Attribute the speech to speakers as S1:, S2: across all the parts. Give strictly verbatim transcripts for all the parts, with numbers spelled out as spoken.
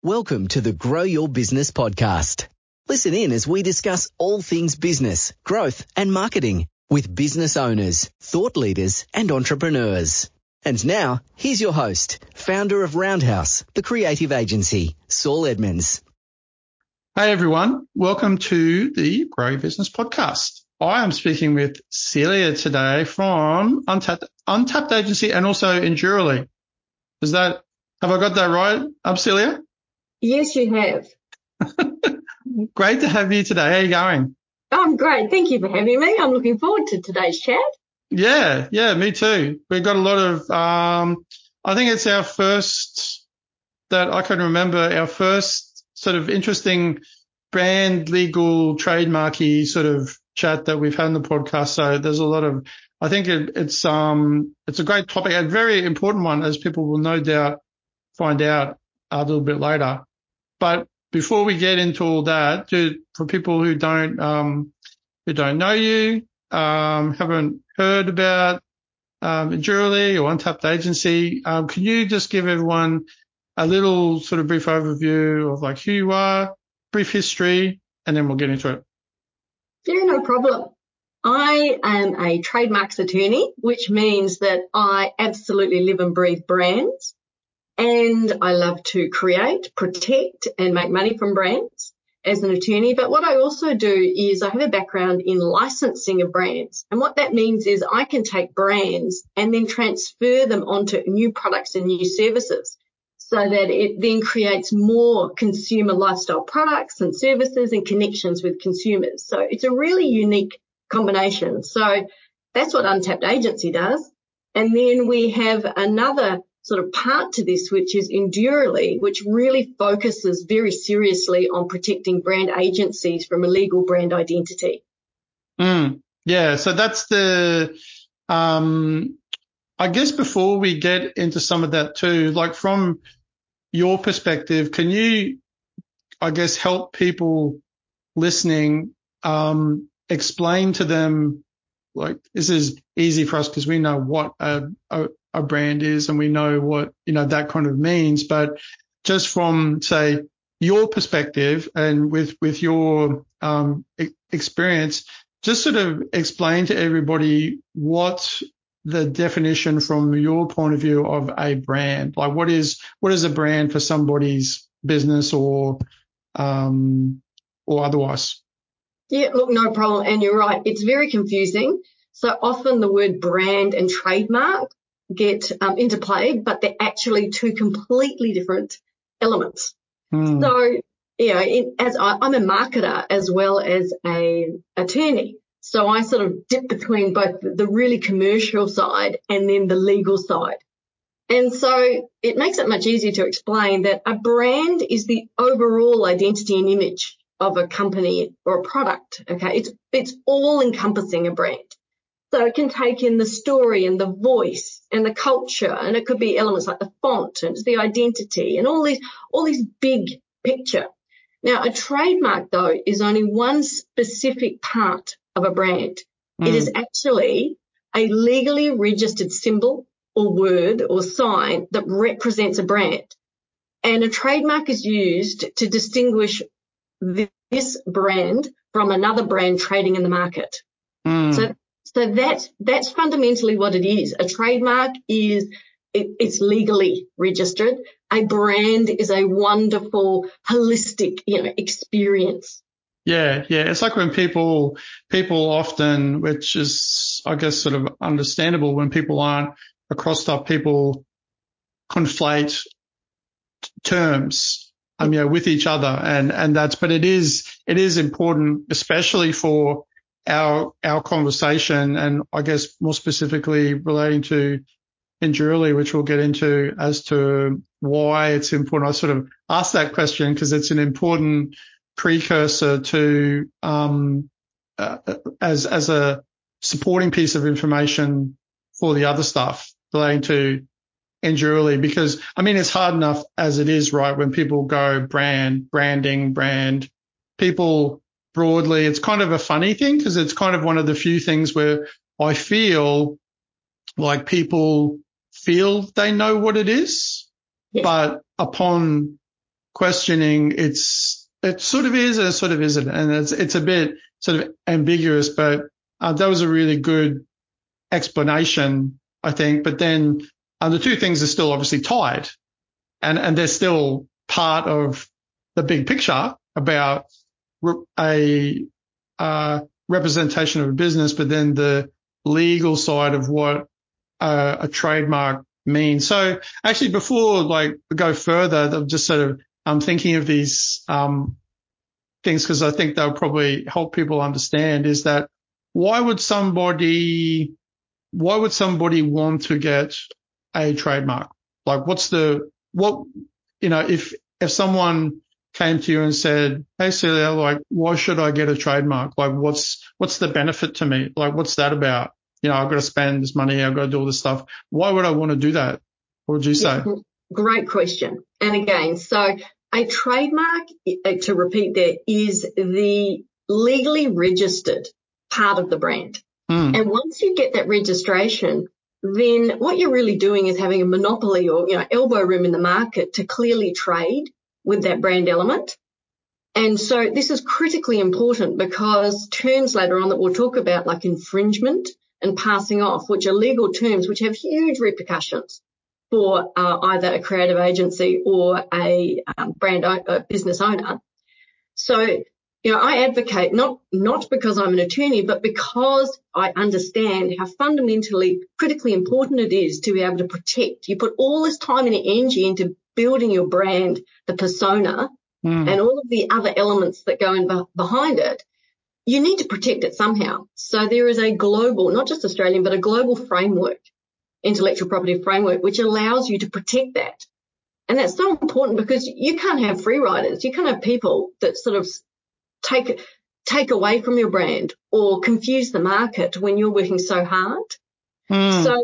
S1: Welcome to the Grow Your Business podcast. Listen in as we discuss all things business, growth and marketing with business owners, thought leaders and entrepreneurs. And now, here's your host, founder of Roundhouse, the creative agency, Saul Edmonds.
S2: Hey everyone, welcome to the Grow Your Business podcast. I am speaking with Celia today from Untapped, Untapped Agency and also Endurely. Is that, have I got that right, um, Celia?
S3: Yes, you have.
S2: Great to have you today. How are you going?
S3: I'm great. Thank you for having me. I'm looking forward to today's chat.
S2: Yeah, yeah, me too. We've got a lot of, um, I think it's our first, that I can remember, our first sort of interesting brand legal trademarky sort of chat that we've had in the podcast. So there's a lot of, I think it, it's, um, it's a great topic, a very important one, as people will no doubt find out a little bit later. But before we get into all that, to, for people who don't, um, who don't know you, um, haven't heard about, um, Endurely or Untapped Agency, um, can you just give everyone a little sort of brief overview of like who you are, brief history, and then we'll get into it?
S3: Yeah, no problem. I am a trademarks attorney, which means that I absolutely live and breathe brands. And I love to create, protect and make money from brands as an attorney. But what I also do is I have a background in licensing of brands. And what that means is I can take brands and then transfer them onto new products and new services so that it then creates more consumer lifestyle products and services and connections with consumers. So it's a really unique combination. So that's what Untapped Agency does. And then we have another sort of part to this, which is Endurely, which really focuses very seriously on protecting brand agencies from illegal brand identity.
S2: Mm, yeah, so that's the, um, I guess before we get into some of that too, like from your perspective, can you, I guess, help people listening, um, explain to them, like, this is easy for us because we know what a, a a brand is and we know what, you know, that kind of means. But just from, say, your perspective and with, with your, um, e- experience, just sort of explain to everybody what the definition from your point of view of a brand, like what is, what is a brand for somebody's business or, um, or otherwise?
S3: Yeah, look, no problem. And you're right. It's very confusing. So often the word brand and trademark get um, interplayed, but they're actually two completely different elements.
S2: Hmm.
S3: So, you know, in, as I, I'm a marketer as well as a attorney. So I sort of dip between both the really commercial side and then the legal side. And so it makes it much easier to explain that a brand is the overall identity and image of a company or a product. Okay. It's, it's all encompassing a brand. So it can take in the story and the voice and the culture, and it could be elements like the font and the identity and all these, all these big picture. Now, a trademark, though, is only one specific part of a brand. Mm. It is actually a legally registered symbol or word or sign that represents a brand. And a trademark is used to distinguish this brand from another brand trading in the market.
S2: Mm.
S3: So So that's, that's fundamentally what it is. A trademark is, it, it's legally registered. A brand is a wonderful, holistic, you know, experience.
S2: Yeah, yeah. It's like when people, people often, which is, I guess, sort of understandable when people aren't across stuff, people conflate terms, um, you know, with each other. And, and that's, but it is, it is important, especially for our, our conversation, and I guess more specifically relating to Endurely, which we'll get into as to why it's important. I sort of asked that question because it's an important precursor to, um, uh, as, as a supporting piece of information for the other stuff relating to Endurely, because I mean, it's hard enough as it is, right? When people go brand, branding, brand, people broadly, it's kind of a funny thing because it's kind of one of the few things where I feel like people feel they know what it is,
S3: Yes.
S2: but upon questioning, it's, it sort of is and it sort of isn't. And it's, it's a bit sort of ambiguous, but uh, that was a really good explanation, I think. But then uh, the two things are still obviously tied, and, and they're still part of the big picture about a uh, representation of a business, but then the legal side of what uh, a trademark means. So actually, before like we go further, I'm just sort of I'm thinking of these um, things because I think they'll probably help people understand. Is that why would somebody why would somebody want to get a trademark? Like, what's the what you know if if someone came to you and said, "Hey, Celia, like, why should I get a trademark? Like, what's what's the benefit to me? Like, what's that about? You know, I've got to spend this money, I've got to do all this stuff. Why would I want to do that?" What would you say?
S3: Yeah, great question. And again, so a trademark, to repeat there, is the legally registered part of the brand.
S2: Mm.
S3: And once you get that registration, then what you're really doing is having a monopoly or, you know, elbow room in the market to clearly trade with that brand element. And so this is critically important because terms later on that we'll talk about, like infringement and passing off, which are legal terms which have huge repercussions for uh, either a creative agency or a um, brand o- a business owner. So, you know, I advocate not not because I'm an attorney, but because I understand how fundamentally critically important it is to be able to protect. You put all this time and energy into building your brand, the persona,
S2: Mm.
S3: and all of the other elements that go in be- behind it. You need to protect it somehow. So there is a global, not just Australian, but a global framework, intellectual property framework, which allows you to protect that. And that's so important because you can't have free riders. You can't have people that sort of take take away from your brand or confuse the market when you're working so hard.
S2: Mm.
S3: So,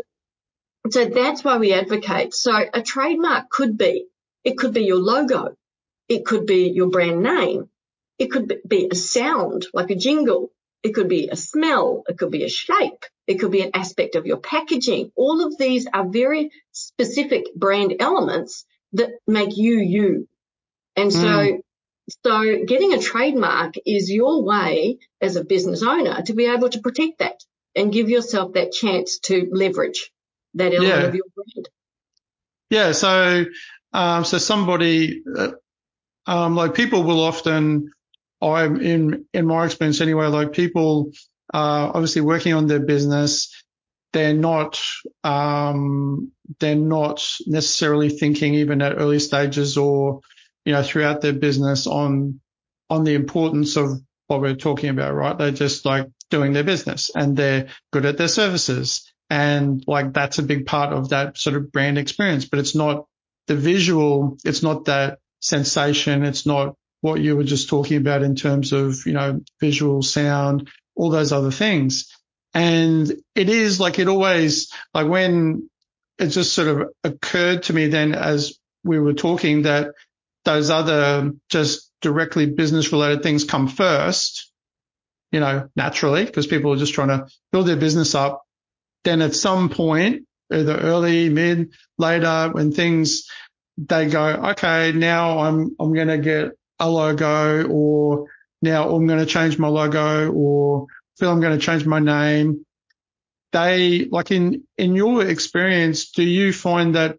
S3: so that's why we advocate. So a trademark could be, it could be your logo. It could be your brand name. It could be a sound, like a jingle. It could be a smell. It could be a shape. It could be an aspect of your packaging. All of these are very specific brand elements that make you, you. And so,
S2: Mm.
S3: so getting a trademark is your way as a business owner to be able to protect that and give yourself that chance to leverage that element
S2: Yeah.
S3: of your brand.
S2: Yeah. So, um, so somebody, uh, um, like people will often, I'm in, in my experience anyway, like people are obviously working on their business. They're not, um, they're not necessarily thinking even at early stages or, you know, throughout their business on, on the importance of what we're talking about, right? They're just like doing their business and they're good at their services. And like, that's a big part of that sort of brand experience, but it's not the visual. It's not that sensation. It's not what you were just talking about in terms of, you know, visual, sound, all those other things. And it is like, it always, like when it just sort of occurred to me then as we were talking that those other just directly business related things come first, you know, naturally, because people are just trying to build their business up. Then at some point, either early, mid, later, when things, they go, okay, now I'm, I'm going to get a logo, or now I'm going to change my logo, or feel I'm going to change my name. They, like in, in your experience, do you find that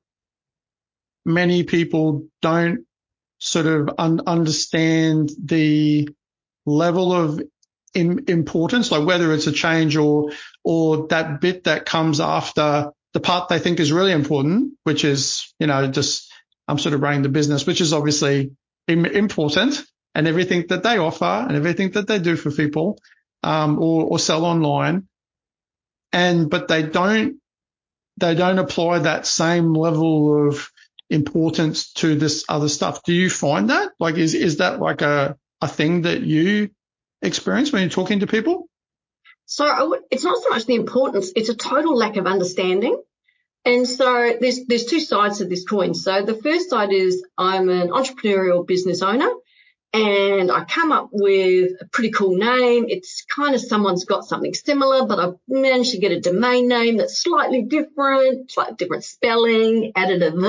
S2: many people don't sort of un- understand the level of im- importance, like whether it's a change or, or that bit that comes after the part they think is really important, which is, you know, just I'm sort of running the business, which is obviously im- important, and everything that they offer and everything that they do for people, um, or, or sell online. And, but they don't, they don't apply that same level of importance to this other stuff. Do you find that? Like, is, is that like a, a thing that you experience when you're talking to people?
S3: So I would, it's not so much the importance, it's a total lack of understanding. And so there's, there's two sides to this coin. So the first side is I'm an entrepreneurial business owner and I come up with a pretty cool name. It's kind of someone's got something similar, but I've managed to get a domain name that's slightly different, slightly different spelling, added a the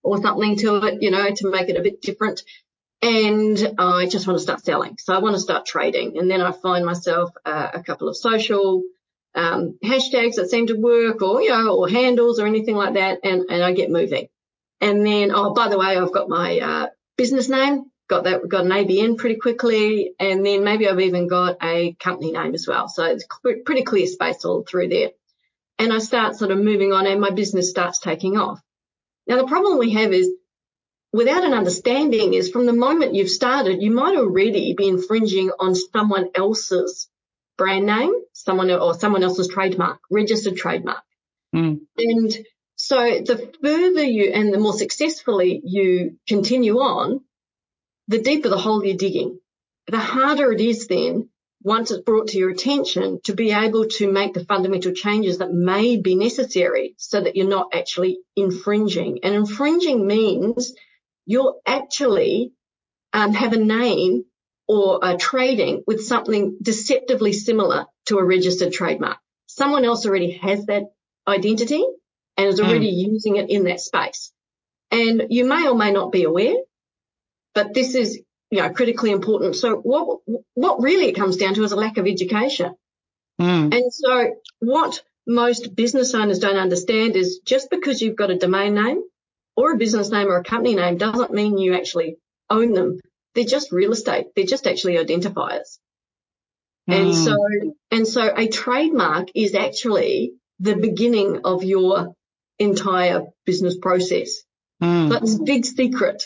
S3: or something to it, you know, to make it a bit different. And I just want to start selling. So I want to start trading. And then I find myself uh, a couple of social um, hashtags that seem to work, or, you know, or handles or anything like that. And, and I get moving. And then, oh, by the way, I've got my uh, business name, got that, got an A B N pretty quickly. And then maybe I've even got a company name as well. So it's pretty clear space all through there. And I start sort of moving on, and my business starts taking off. Now, the problem we have is, without an understanding, is from the moment you've started, you might already be infringing on someone else's brand name, someone or someone else's trademark, registered trademark.
S2: Mm.
S3: And so the further you and the more successfully you continue on, the deeper the hole you're digging. The harder it is then, once it's brought to your attention, to be able to make the fundamental changes that may be necessary so that you're not actually infringing. And infringing means you'll actually um, have a name or a trading with something deceptively similar to a registered trademark. Someone else already has that identity and is already mm. using it in that space. And you may or may not be aware, but this is, you know, critically important. So what what really it comes down to is a lack of education.
S2: Mm.
S3: And so what most business owners don't understand is, just because you've got a domain name or a business name or a company name doesn't mean you actually own them. They're just real estate. They're just actually identifiers. Mm. And so, and so a trademark is actually the beginning of your entire business process.
S2: Mm.
S3: So it's a big secret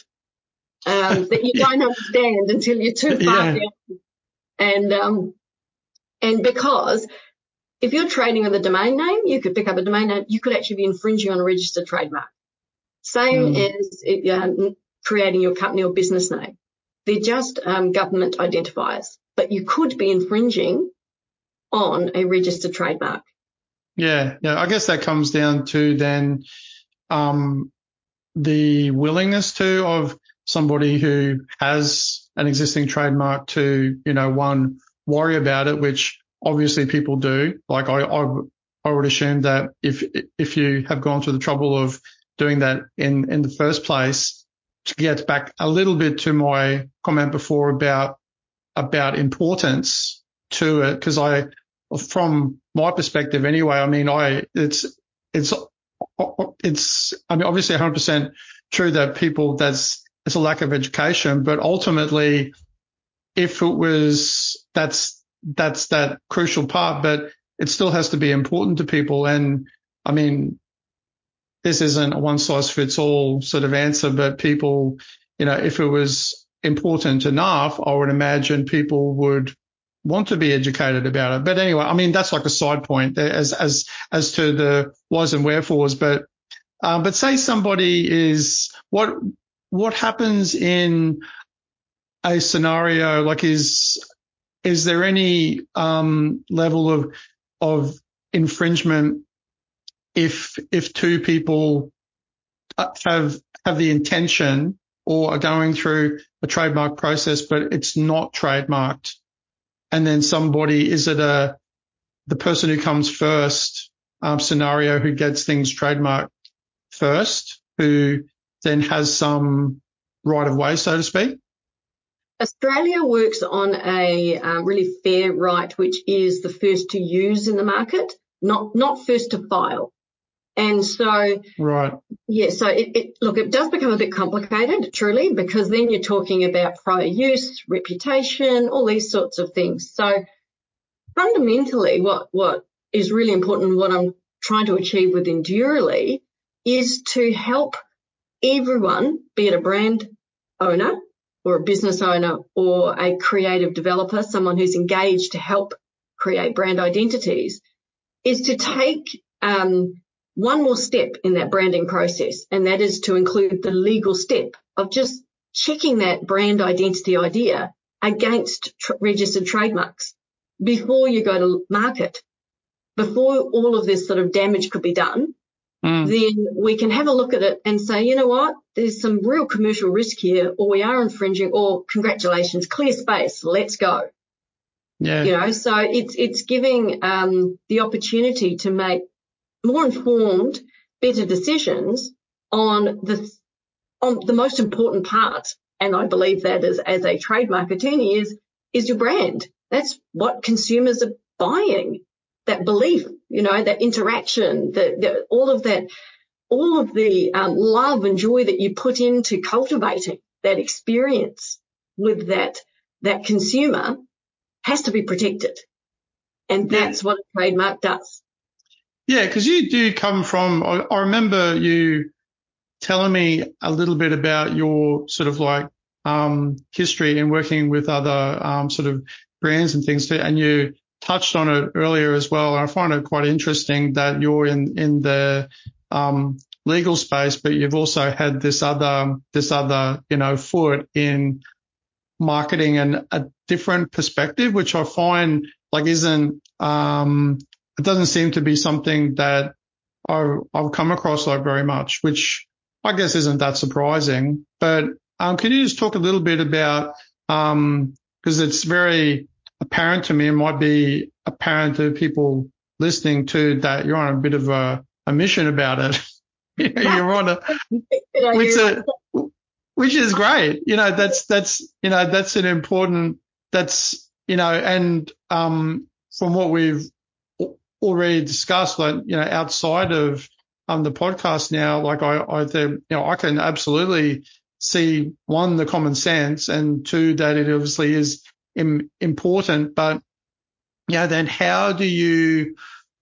S3: um, that you don't understand until you're too far
S2: yeah.
S3: down. And, um, and because if you're trading with a domain name, you could pick up a domain name, you could actually be infringing on a registered trademark. Same mm. as it, um, creating your company or business name. They're just um, government identifiers, but you could be infringing on a registered trademark.
S2: Yeah, yeah. I guess that comes down to then um, the willingness to of somebody who has an existing trademark to, you know, one, worry about it, which obviously people do. Like I, I, I would assume that if if you have gone through the trouble of doing that in, in the first place, to get back a little bit to my comment before about about importance to it, because I, from my perspective anyway, I mean, I it's it's it's I mean, obviously one hundred percent true that people that's it's a lack of education, but ultimately, if it was that's that's that crucial part, but it still has to be important to people. And I mean, this isn't a one size fits all sort of answer, but people, you know, if it was important enough, I would imagine people would want to be educated about it. But anyway, I mean, that's like a side point as, as, as to the whys and wherefores. But, um, but say somebody is, what, what happens in a scenario, like is, is there any, um, level of, of infringement if, if two people have, have the intention or are going through a trademark process, but it's not trademarked? And then somebody, is it a, the person who comes first, um, scenario who gets things trademarked first, who then has some right of way, so to speak?
S3: Australia works on a um, really fair right, which is the first to use in the market, not, not first to file. And so,
S2: right.
S3: Yeah, so it, it, look, it does become a bit complicated, truly, because then you're talking about prior use, reputation, all these sorts of things. So fundamentally, what, what is really important, what I'm trying to achieve with Endurely, is to help everyone, be it a brand owner or a business owner or a creative developer, someone who's engaged to help create brand identities, is to take um, one more step in that branding process, and that is to include the legal step of just checking that brand identity idea against tr- registered trademarks before you go to market. Before all of this sort of damage could be done, mm. then we can have a look at it and say, you know what, there's some real commercial risk here, or we are infringing, or congratulations, clear space, let's go.
S2: Yeah.
S3: You know, so it's it's giving um, the opportunity to make more informed, better decisions on the um, the most important part, and I believe that as, as a trademark attorney, is, is your brand. That's what consumers are buying, that belief, you know, that interaction, the, the, all of that, all of the um, love and joy that you put into cultivating that experience with that, that consumer has to be protected. And that's yeah. what a trademark does.
S2: Yeah, because you do come from, I, I remember you telling me a little bit about your sort of like um, history in working with other um, sort of brands and things too, and you touched on it earlier as well. I find it quite interesting that you're in, in the um, legal space, but you've also had this other, this other, you know, foot in marketing and a different perspective, which I find like isn't, um, it doesn't seem to be something that I, I've come across like very much, which I guess isn't that surprising. But um, can you just talk a little bit about, um, because it's very apparent to me, it might be apparent to people listening too, that you're on a bit of a, a mission about it. You're on a, which, a, which is great. You know, that's, that's, you know, that's an important, that's, you know, and, um, from what we've already discussed, like, you know, outside of, um, the podcast now, like I, I think, you know, I can absolutely see one, the common sense, and two, that it obviously is im- important, but, you know, then how do you,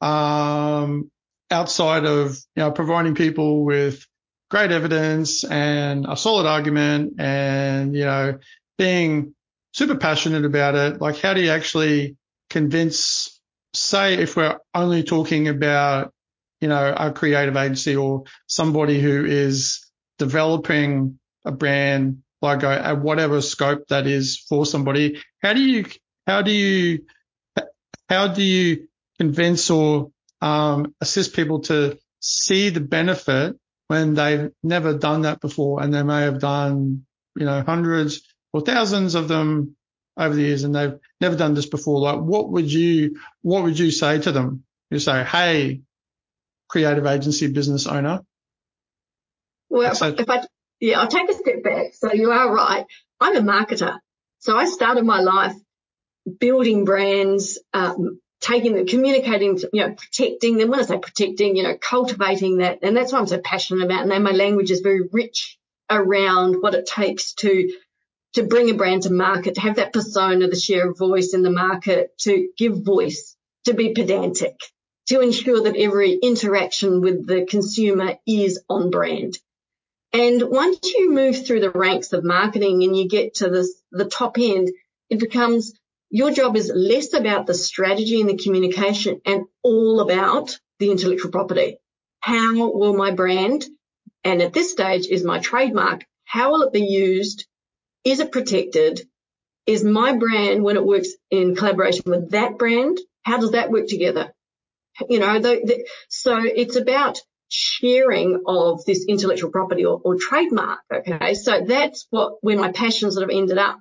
S2: um, outside of, you know, providing people with great evidence and a solid argument and, you know, being super passionate about it, like how do you actually convince, say, if we're only talking about, you know, a creative agency or somebody who is developing a brand, like a, a whatever scope that is for somebody, how do you, how do you, how do you convince or um, assist people to see the benefit when they've never done that before, and they may have done, you know, hundreds or thousands of them over the years, and they've never done this before? Like, what would you, what would you say to them? You say, hey, creative agency business owner.
S3: Well, if I, if I, yeah, I'll take a step back. So you are right. I'm a marketer. So I started my life building brands, um, taking them, communicating, you know, protecting them. When I say protecting, you know, cultivating that. And that's what I'm so passionate about. And then my language is very rich around what it takes to, to bring a brand to market, to have that persona, the share of voice in the market, to give voice, to be pedantic, to ensure that every interaction with the consumer is on brand. And once you move through the ranks of marketing and you get to this, the top end, it becomes, your job is less about the strategy and the communication and all about the intellectual property. How will my brand, and at this stage is my trademark, how will it be used? Is it protected? Is my brand, when it works in collaboration with that brand, how does that work together? You know, the, the, so it's about sharing of this intellectual property or, or trademark. Okay. So that's what, where my passion sort of ended up,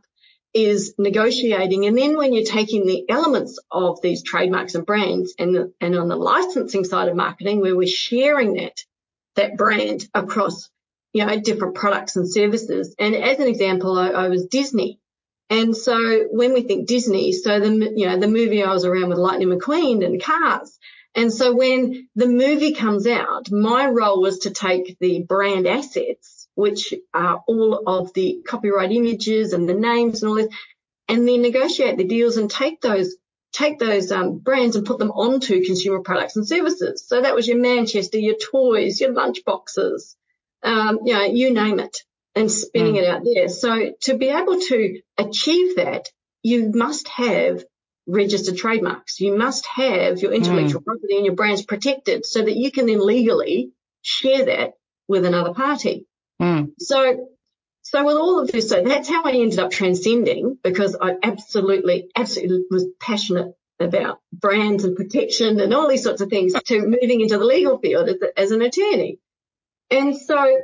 S3: is negotiating. And then when you're taking the elements of these trademarks and brands and, the, and on the licensing side of marketing, where we're sharing that, that brand across, you know, different products and services. And as an example, I, I was Disney. And so when we think Disney, so the, you know, the movie I was around with Lightning McQueen and Cars. And so when the movie comes out, my role was to take the brand assets, which are all of the copyright images and the names and all this, and then negotiate the deals and take those, take those um, brands and put them onto consumer products and services. So that was your Manchester, your toys, your lunch boxes, um, you know, you name it, and spinning mm. it out there. So to be able to achieve that, you must have registered trademarks. You must have your intellectual mm. property and your brands protected so that you can then legally share that with another party.
S2: Mm.
S3: So, so with all of this, so that's how I ended up transcending, because I absolutely, absolutely was passionate about brands and protection and all these sorts of things, to moving into the legal field as, as an attorney. And so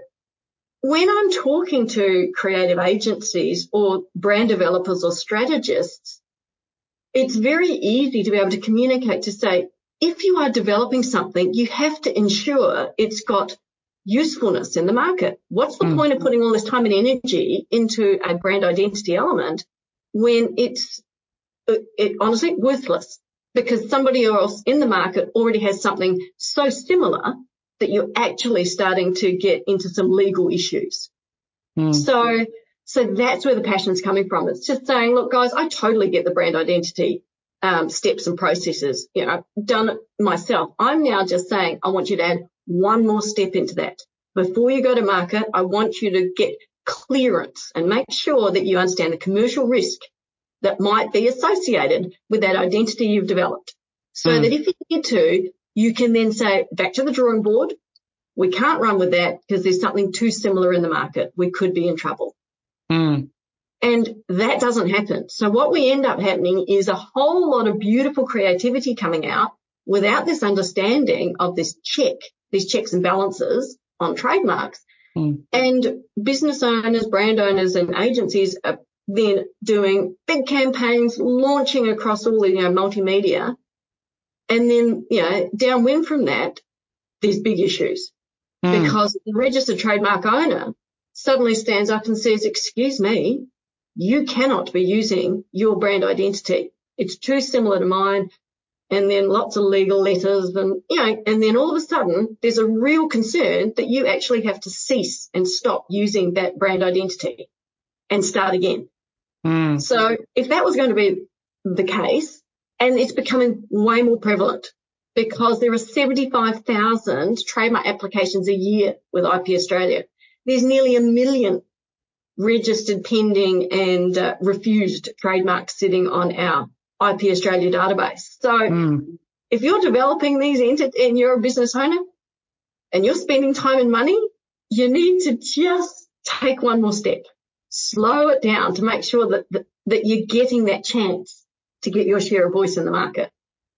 S3: when I'm talking to creative agencies or brand developers or strategists, it's very easy to be able to communicate, to say, if you are developing something, you have to ensure it's got usefulness in the market. What's the
S2: Mm.
S3: point of putting all this time and energy into a brand identity element when it's it, it honestly worthless, because somebody else in the market already has something so similar that you're actually starting to get into some legal issues.
S2: Mm.
S3: So, so that's where the passion's coming from. It's just saying, look, guys, I totally get the brand identity um, steps and processes. You know, I've done it myself. I'm now just saying, I want you to add one more step into that. Before you go to market, I want you to get clearance and make sure that you understand the commercial risk that might be associated with that identity you've developed. So
S2: Mm.
S3: that if you need to, you can then say, back to the drawing board. We can't run with that because there's something too similar in the market. We could be in trouble.
S2: Mm.
S3: And that doesn't happen. So what we end up happening is a whole lot of beautiful creativity coming out without this understanding of this check, these checks and balances on trademarks.
S2: Mm.
S3: And business owners, brand owners and agencies are then doing big campaigns, launching across all the, you know, multimedia. And then, you know, downwind from that, there's big issues.
S2: Mm.
S3: Because the registered trademark owner suddenly stands up and says, excuse me, you cannot be using your brand identity. It's too similar to mine. And then lots of legal letters and, you know, and then all of a sudden there's a real concern that you actually have to cease and stop using that brand identity and start again.
S2: Mm.
S3: So if that was going to be the case, and it's becoming way more prevalent, because there are seventy-five thousand trademark applications a year with I P Australia. There's nearly a million registered, pending and uh, refused trademarks sitting on our I P Australia database. So
S2: Mm.
S3: if you're developing these entities and you're a business owner and you're spending time and money, you need to just take one more step, slow it down to make sure that, that, that you're getting that chance to get your share of voice in the market.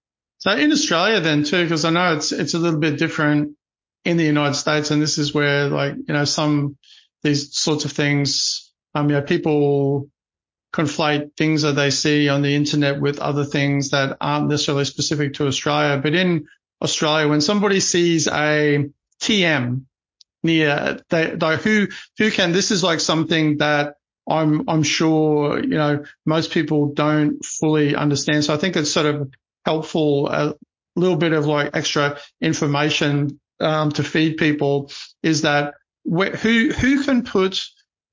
S2: So in Australia then too, because I know it's it's a little bit different in the United States, and this is where, like, you know, some these sorts of things, um, you know, people conflate things that they see on the internet with other things that aren't necessarily specific to Australia. But in Australia, when somebody sees a T M near, they, they who who can, this is like something that I'm I'm sure, you know, most people don't fully understand. So I think it's sort of helpful, a little bit of like extra information um, to feed people, is that wh- who who can put,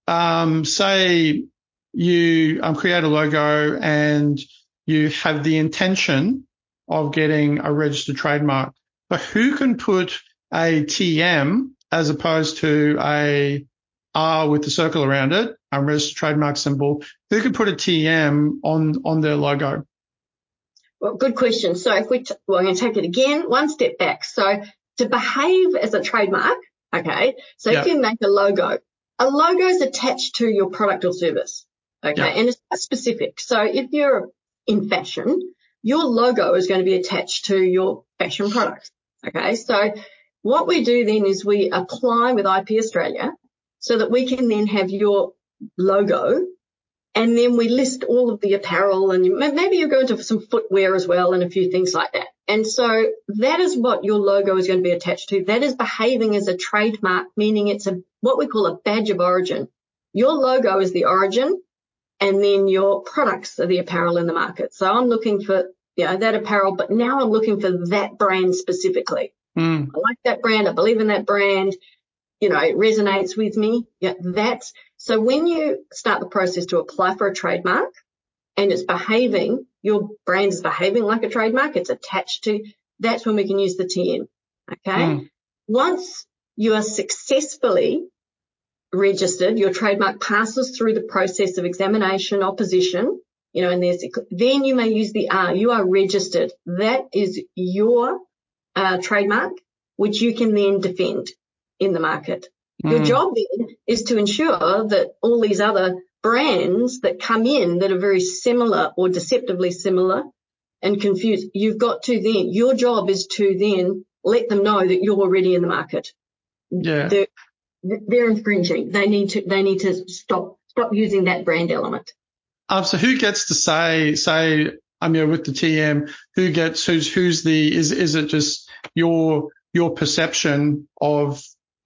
S2: um, say you um, create a logo and you have the intention of getting a registered trademark, but who can put a T M as opposed to a R with the circle around it, a registered trademark symbol? Who can put a T M on on their logo?
S3: Well, good question. So if we, t- well, I'm going to take it again, one step back. So to behave as a trademark, okay, so
S2: Yeah.
S3: if you make a logo, a logo is attached to your product or service, okay,
S2: Yeah.
S3: and it's specific. So if you're in fashion, your logo is going to be attached to your fashion product, okay. So what we do then is we apply with I P Australia so that we can then have your logo. And then we list all of the apparel, and you, maybe you're going to some footwear as well and a few things like that. And so that is what your logo is going to be attached to. That is behaving as a trademark, meaning it's a what we call a badge of origin. Your logo is the origin, and then your products are the apparel in the market. So I'm looking for, you know, that apparel, but now I'm looking for that brand specifically.
S2: Mm.
S3: I like that brand. I believe in that brand. You know, it resonates with me. Yeah, that's so when you start the process to apply for a trademark and it's behaving, your brand is behaving like a trademark, it's attached to, that's when we can use the T M. Okay.
S2: Mm.
S3: Once you are successfully registered, your trademark passes through the process of examination, opposition, you know, and there's, then you may use the R. You are registered. That is your uh, trademark, which you can then defend in the market.
S2: Mm.
S3: Your job then is to ensure that all these other brands that come in that are very similar or deceptively similar and confused, you've got to then, your job is to then let them know that you're already in the market.
S2: Yeah.
S3: They're, they're infringing. They need to, they need to stop, stop using that brand element.
S2: Um, so who gets to say, say, I mean, with the T M, who gets, who's, who's the, is, is it just your, your perception of,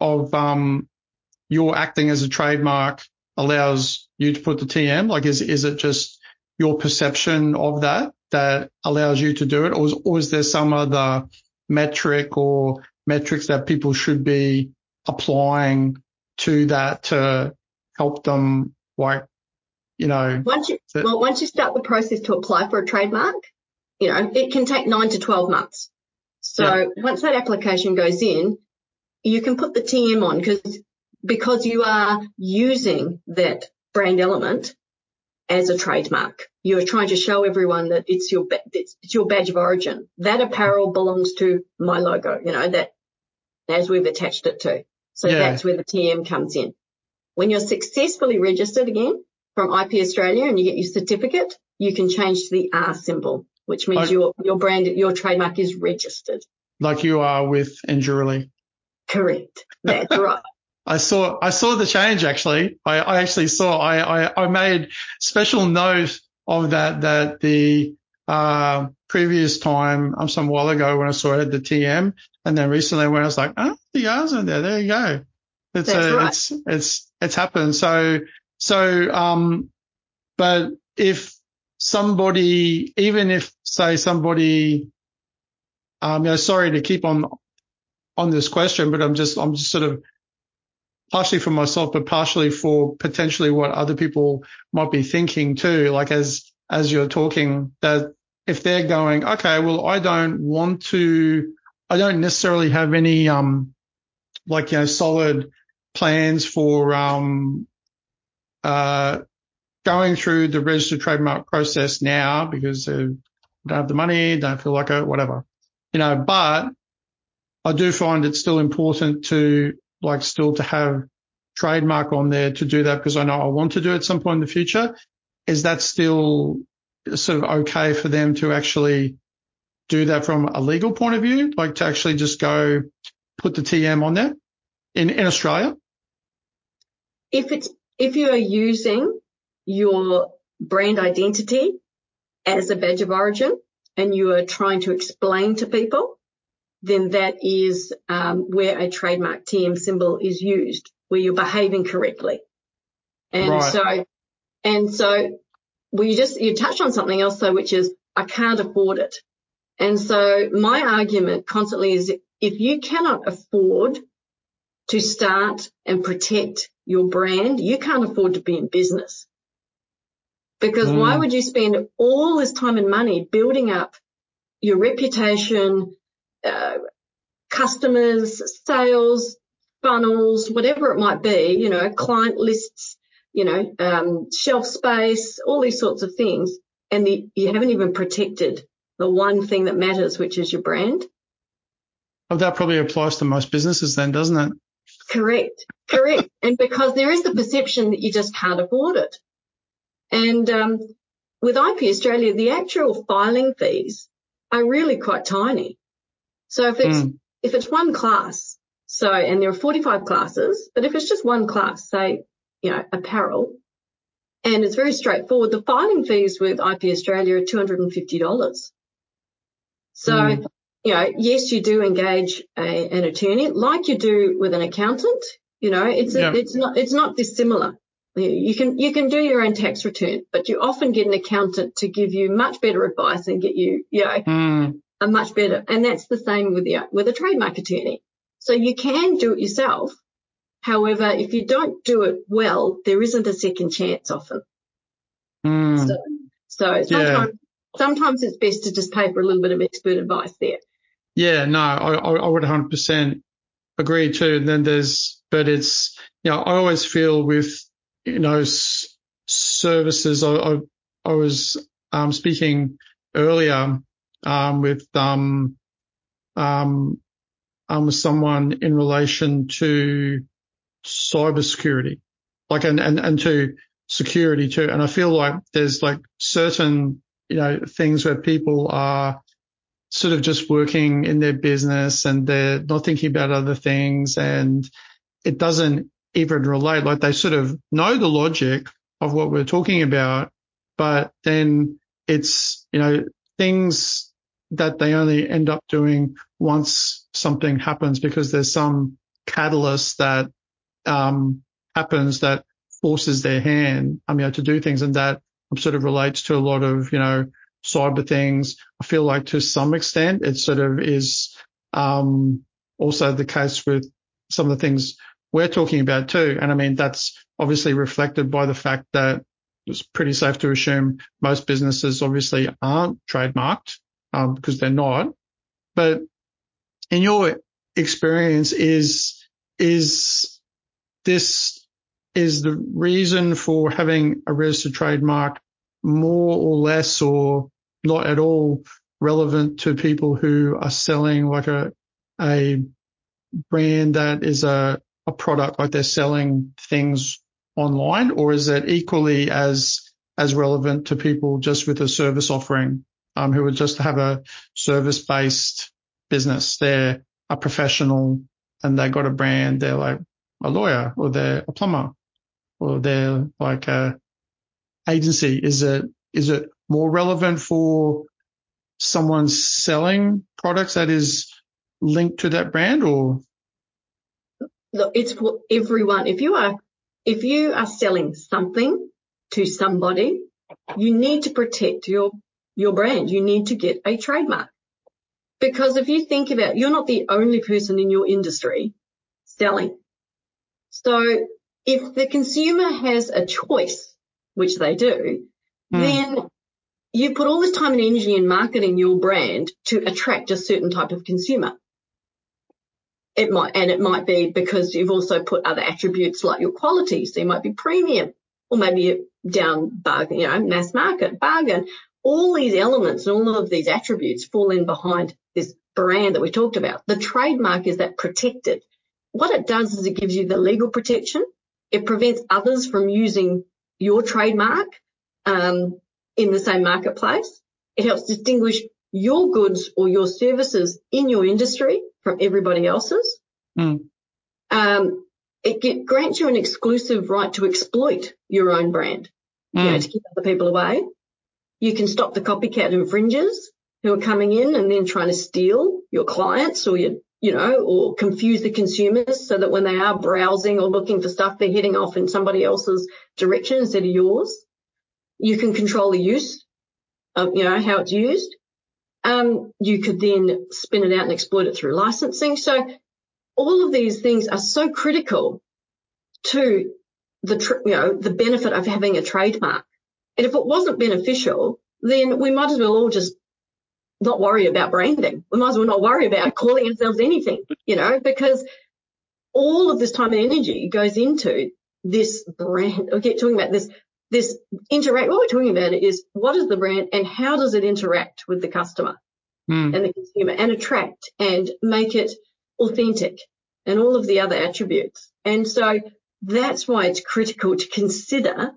S2: of um, your acting as a trademark allows you to put the T M? Like, is is it just your perception of that that allows you to do it, or is, or is there some other metric or metrics that people should be applying to that to help them, like, you know?
S3: Once you,
S2: to,
S3: well, once you start the process to apply for a trademark, you know, it can take nine to twelve months. So
S2: yeah.
S3: once that application goes in, you can put the T M on because because you are using that brand element as a trademark. You are trying to show everyone that it's your it's, it's your badge of origin. That apparel belongs to my logo, you know, that as we've attached it to. So
S2: yeah.
S3: that's where the T M comes in. When you're successfully registered again from I P Australia and you get your certificate, you can change to the R symbol, which means
S2: I,
S3: your your brand, your trademark is registered.
S2: Like you are with Endurely.
S3: Correct. That's right.
S2: I saw I saw the change actually. I, I actually saw I, I, I made special note of that that the uh, previous time um, some while ago when I saw it had the T M, and then recently when I was like, oh, the R's in there. There you go. It's
S3: That's
S2: a,
S3: right.
S2: it's it's it's happened. So so um, but if somebody, even if say somebody, um, you know, sorry to keep on on this question, but I'm just I'm just sort of partially for myself, but partially for potentially what other people might be thinking too. Like as, as you're talking, that if they're going, okay, well, I don't want to, I don't necessarily have any, um, like, you know, solid plans for, um, uh, going through the registered trademark process now because they don't have the money, don't feel like it, whatever, you know, but I do find it's still important to, like, still to have trademark on there to do that because I know I want to do it at some point in the future. Is that still sort of okay for them to actually do that from a legal point of view, like to actually just go put the T M on there in, in Australia?
S3: If it's, if you are using your brand identity as a badge of origin and you are trying to explain to people, then that is um, where a trademark T M symbol is used, where you're behaving correctly. And
S2: Right.
S3: so, and so we just, you touched on something else though, which is I can't afford it. And so my argument constantly is if you cannot afford to start and protect your brand, you can't afford to be in business. Because mm. why would you spend all this time and money building up your reputation, uh, customers, sales, funnels, whatever it might be, you know, client lists, you know, um, shelf space, all these sorts of things, and the, you haven't even protected the one thing that matters, which is your brand.
S2: Well, that probably applies to most businesses then, doesn't it?
S3: Correct, correct. And because there is the perception that you just can't afford it. And um, with I P Australia, the actual filing fees are really quite tiny. So if it's mm. if it's one class, so and there are forty-five classes, but if it's just one class, say, you know, apparel, and it's very straightforward, the filing fees with I P Australia are two hundred fifty dollars. So, mm. you know, yes, you do engage a, an attorney like you do with an accountant. You know, it's a, yeah. it's not it's not dissimilar. You can you can do your own tax return, but you often get an accountant to give you much better advice and get you, you know, mm. a much better. And that's the same with the with a trademark attorney. So you can do it yourself. However, if you don't do it well, there isn't a second chance often.
S2: Mm.
S3: So, so sometimes yeah. sometimes it's best to just pay for a little bit of expert advice there.
S2: Yeah, no, I I would one hundred percent agree too. And then there's, but it's, you know, I always feel with, you know, s- services. I, I, I was um, speaking earlier um, with um, um, um, with someone in relation to cybersecurity, like and, and and to security too. And I feel like there's like certain, you know, things where people are sort of just working in their business and they're not thinking about other things, and it doesn't even relate. Like they sort of know the logic of what we're talking about, but then it's, you know, things that they only end up doing once something happens because there's some catalyst that um, happens that forces their hand, I mean, to do things, and that sort of relates to a lot of, you know, cyber things. I feel like to some extent it sort of is um, also the case with some of the things we're talking about too. And I mean, that's obviously reflected by the fact that it's pretty safe to assume most businesses obviously aren't trademarked um, because they're not. But in your experience, is is this is the reason for having a registered trademark more or less or not at all relevant to people who are selling like a a brand that is a, a product, like they're selling things online, or is it equally as as relevant to people just with a service offering um, who would just have a service-based business? They're a professional and they got a brand. They're like a lawyer, or they're a plumber, or they're like a agency. Is it is it more relevant for someone selling products that is linked to that brand, or?
S3: Look, it's for everyone. If you are if you are selling something to somebody, you need to protect your your brand. You need to get a trademark. Because if you think about it, you're not the only person in your industry selling. So if the consumer has a choice, which they do, mm. then you put all this time and energy in marketing your brand to attract a certain type of consumer. It might, and it might be because you've also put other attributes like your quality. So you might be premium, or maybe down bargain, you know, mass market, bargain. All these elements and all of these attributes fall in behind this brand that we talked about. The trademark is that protected. What it does is it gives you the legal protection. It prevents others from using your trademark um, in the same marketplace. It helps distinguish your goods or your services in your industry from everybody else's.
S2: Mm.
S3: Um, it get, grants you an exclusive right to exploit your own brand, mm. you know, to keep other people away. You can stop the copycat infringers who are coming in and then trying to steal your clients or your, you know, or confuse the consumers so that when they are browsing or looking for stuff, they're heading off in somebody else's direction instead of yours. You can control the use of, you know, how it's used. Um, you could then spin it out and exploit it through licensing. So all of these things are so critical to the, tr- you know, the benefit of having a trademark. And if it wasn't beneficial, then we might as well all just not worry about branding. We might as well not worry about calling ourselves anything, you know, because all of this time and energy goes into this brand. We keep talking about this, this interact. What we're talking about is what is the brand and how does it interact with the customer
S2: mm.
S3: and the consumer and attract and make it authentic and all of the other attributes. And so that's why it's critical to consider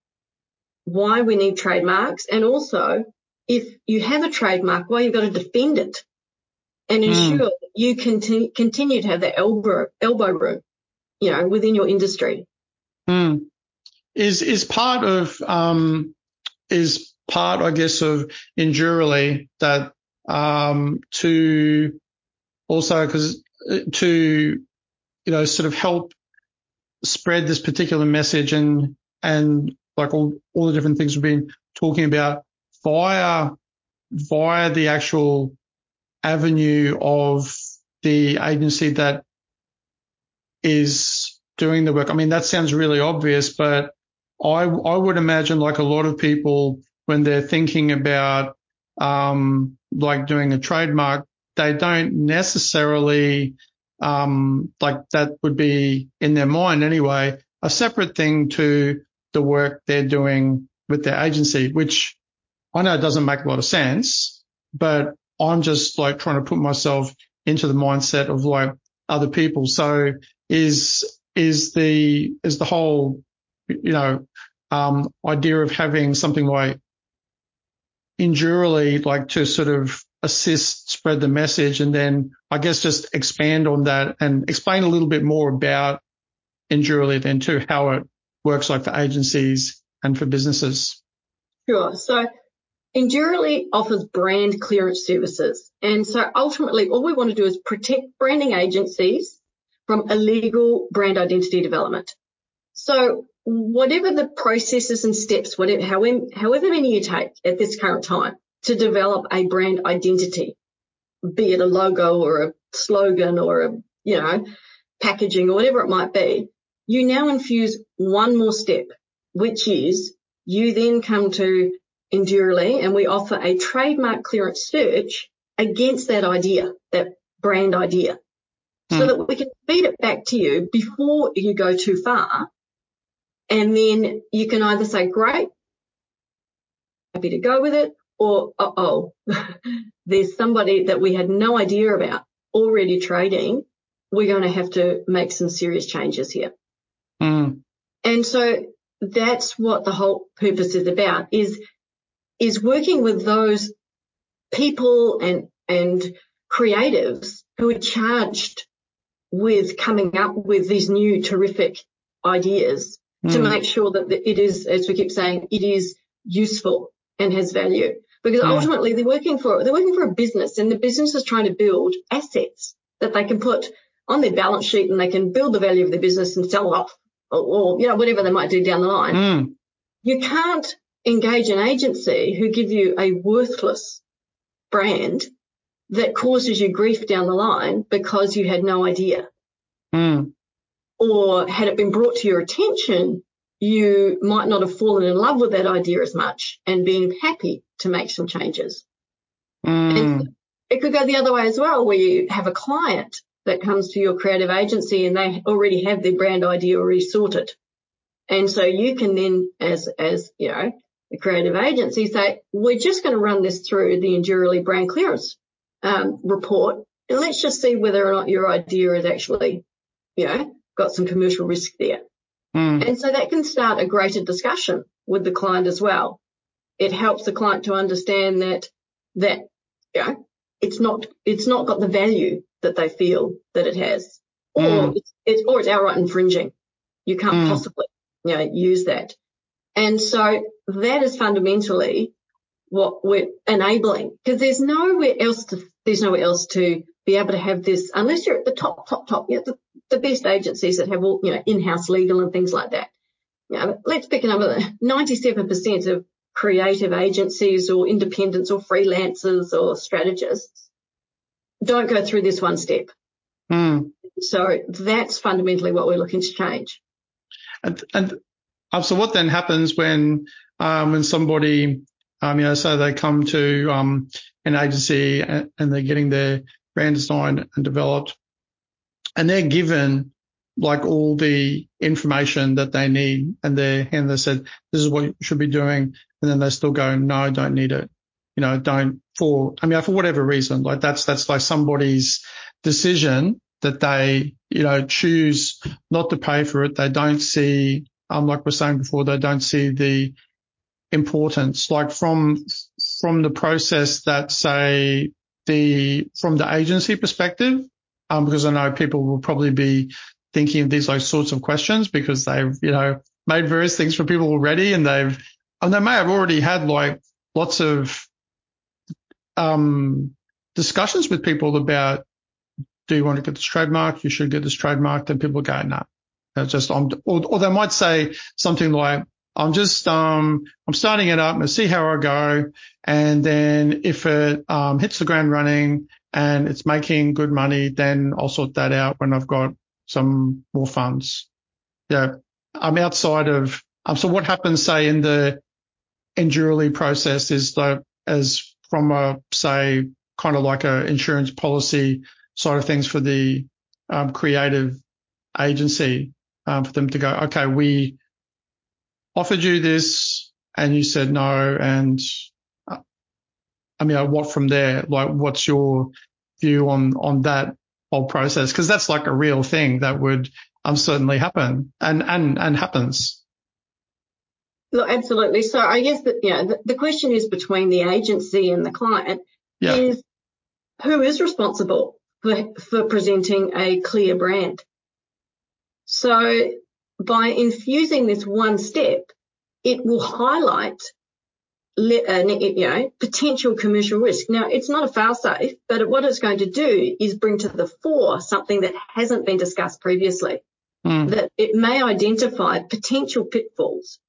S3: why we need trademarks, and also if you have a trademark, why you've got to defend it and ensure mm. that you conti- continue to have that elbow, elbow room, you know, within your industry.
S2: Mm. Is is part of um, is part, I guess, of Endurely that um, to also because to you know sort of help spread this particular message and and like all, all the different things we've been talking about via via the actual avenue of the agency that is doing the work. I mean, that sounds really obvious, but I I would imagine like a lot of people when they're thinking about um, like doing a trademark, they don't necessarily um, like that would be in their mind anyway, a separate thing to the work they're doing with their agency, which I know doesn't make a lot of sense, but I'm just like trying to put myself into the mindset of like other people. So is, is the, is the whole, you know, um, idea of having something like Endurely, like to sort of assist, spread the message, and then I guess just expand on that and explain a little bit more about Endurely then too, how it works like for agencies and for businesses.
S3: Sure. So Endurely offers brand clearance services. And so ultimately all we want to do is protect branding agencies, from illegal brand identity development. So whatever the processes and steps, whatever, however, however many you take at this current time to develop a brand identity, be it a logo or a slogan or a, you know, packaging or whatever it might be, you now infuse one more step, which is you then come to Endurely and we offer a trademark clearance search against that idea, that brand idea, mm. so that we can feed it back to you before you go too far. And then you can either say, great, happy to go with it, or, uh-oh, there's somebody that we had no idea about already trading. We're going to have to make some serious changes here.
S2: Mm.
S3: And so that's what the whole purpose is about, is, is working with those people and, and creatives who are charged with coming up with these new terrific ideas mm. to make sure that it is, as we keep saying, it is useful and has value. Because mm. ultimately they're working for, they're working for a business, and the business is trying to build assets that they can put on their balance sheet, and they can build the value of their business and sell it off, or, or you know, whatever they might do down the line.
S2: Mm.
S3: You can't engage an agency who give you a worthless brand that causes you grief down the line because you had no idea.
S2: Mm.
S3: Or had it been brought to your attention, you might not have fallen in love with that idea as much and been happy to make some changes.
S2: Mm.
S3: And it could go the other way as well, where you have a client that comes to your creative agency and they already have their brand idea already sorted. And so you can then, as, as, you know, the creative agency say, we're just going to run this through the Endurely brand clearance um, report, and let's just see whether or not your idea is actually, you know, got some commercial risk there.
S2: Mm.
S3: And so that can start a greater discussion with the client as well. It helps the client to understand that, that, you know, it's not, it's not got the value that they feel that it has, or
S2: Mm.
S3: it's, it's, or it's outright infringing. You can't
S2: Mm.
S3: possibly, you know, use that. And so that is fundamentally what we're enabling, because there's nowhere else to, there's nowhere else to be able to have this, unless you're at the top, top, top, you know, the, the best agencies that have all, you know, in-house legal and things like that. You know, let's pick a number. ninety-seven percent of creative agencies or independents or freelancers or strategists don't go through this one step.
S2: Mm.
S3: So that's fundamentally what we're looking to change.
S2: And, and um, so what then happens when, um, when somebody, um, you know, so they come to, um, an agency and, and they're getting their brand designed and developed, and they're given like all the information that they need, and they and they said, this is what you should be doing. And then they still go, no, I don't need it. You know, don't for, I mean, for whatever reason, like that's, that's like somebody's decision that they, you know, choose not to pay for it. They don't see, um, like we're saying before, they don't see the importance, like from, from the process that say the, from the agency perspective, um, because I know people will probably be thinking of these like sorts of questions because they've, you know, made various things for people already, and they've, and they may have already had like lots of, um, discussions with people about, do you want to get this trademark? You should get this trademark. And people go, no, it's just, I'm, or, or they might say something like, I'm just, um, I'm starting it up and see how I go. And then if it, um, hits the ground running and it's making good money, then I'll sort that out when I've got some more funds. Yeah. I'm outside of, um, so what happens, say, in the Endurely process is that as from a, say, kind of like a insurance policy side of things for the, um, creative agency, um, for them to go, okay, we offered you this and you said no. And uh, I mean, what from there? Like, what's your view on, on that whole process? Cause that's like a real thing that would um, certainly happen and, and, and happens.
S3: Look, absolutely. So I guess that, you know, the, the question is between the agency and the client
S2: Yeah.
S3: is who is responsible for, for presenting a clear brand? So by infusing this one step, it will highlight uh, you know, potential commercial risk. Now, it's not a fail-safe, but what it's going to do is bring to the fore something that hasn't been discussed previously, mm. that it may identify potential pitfalls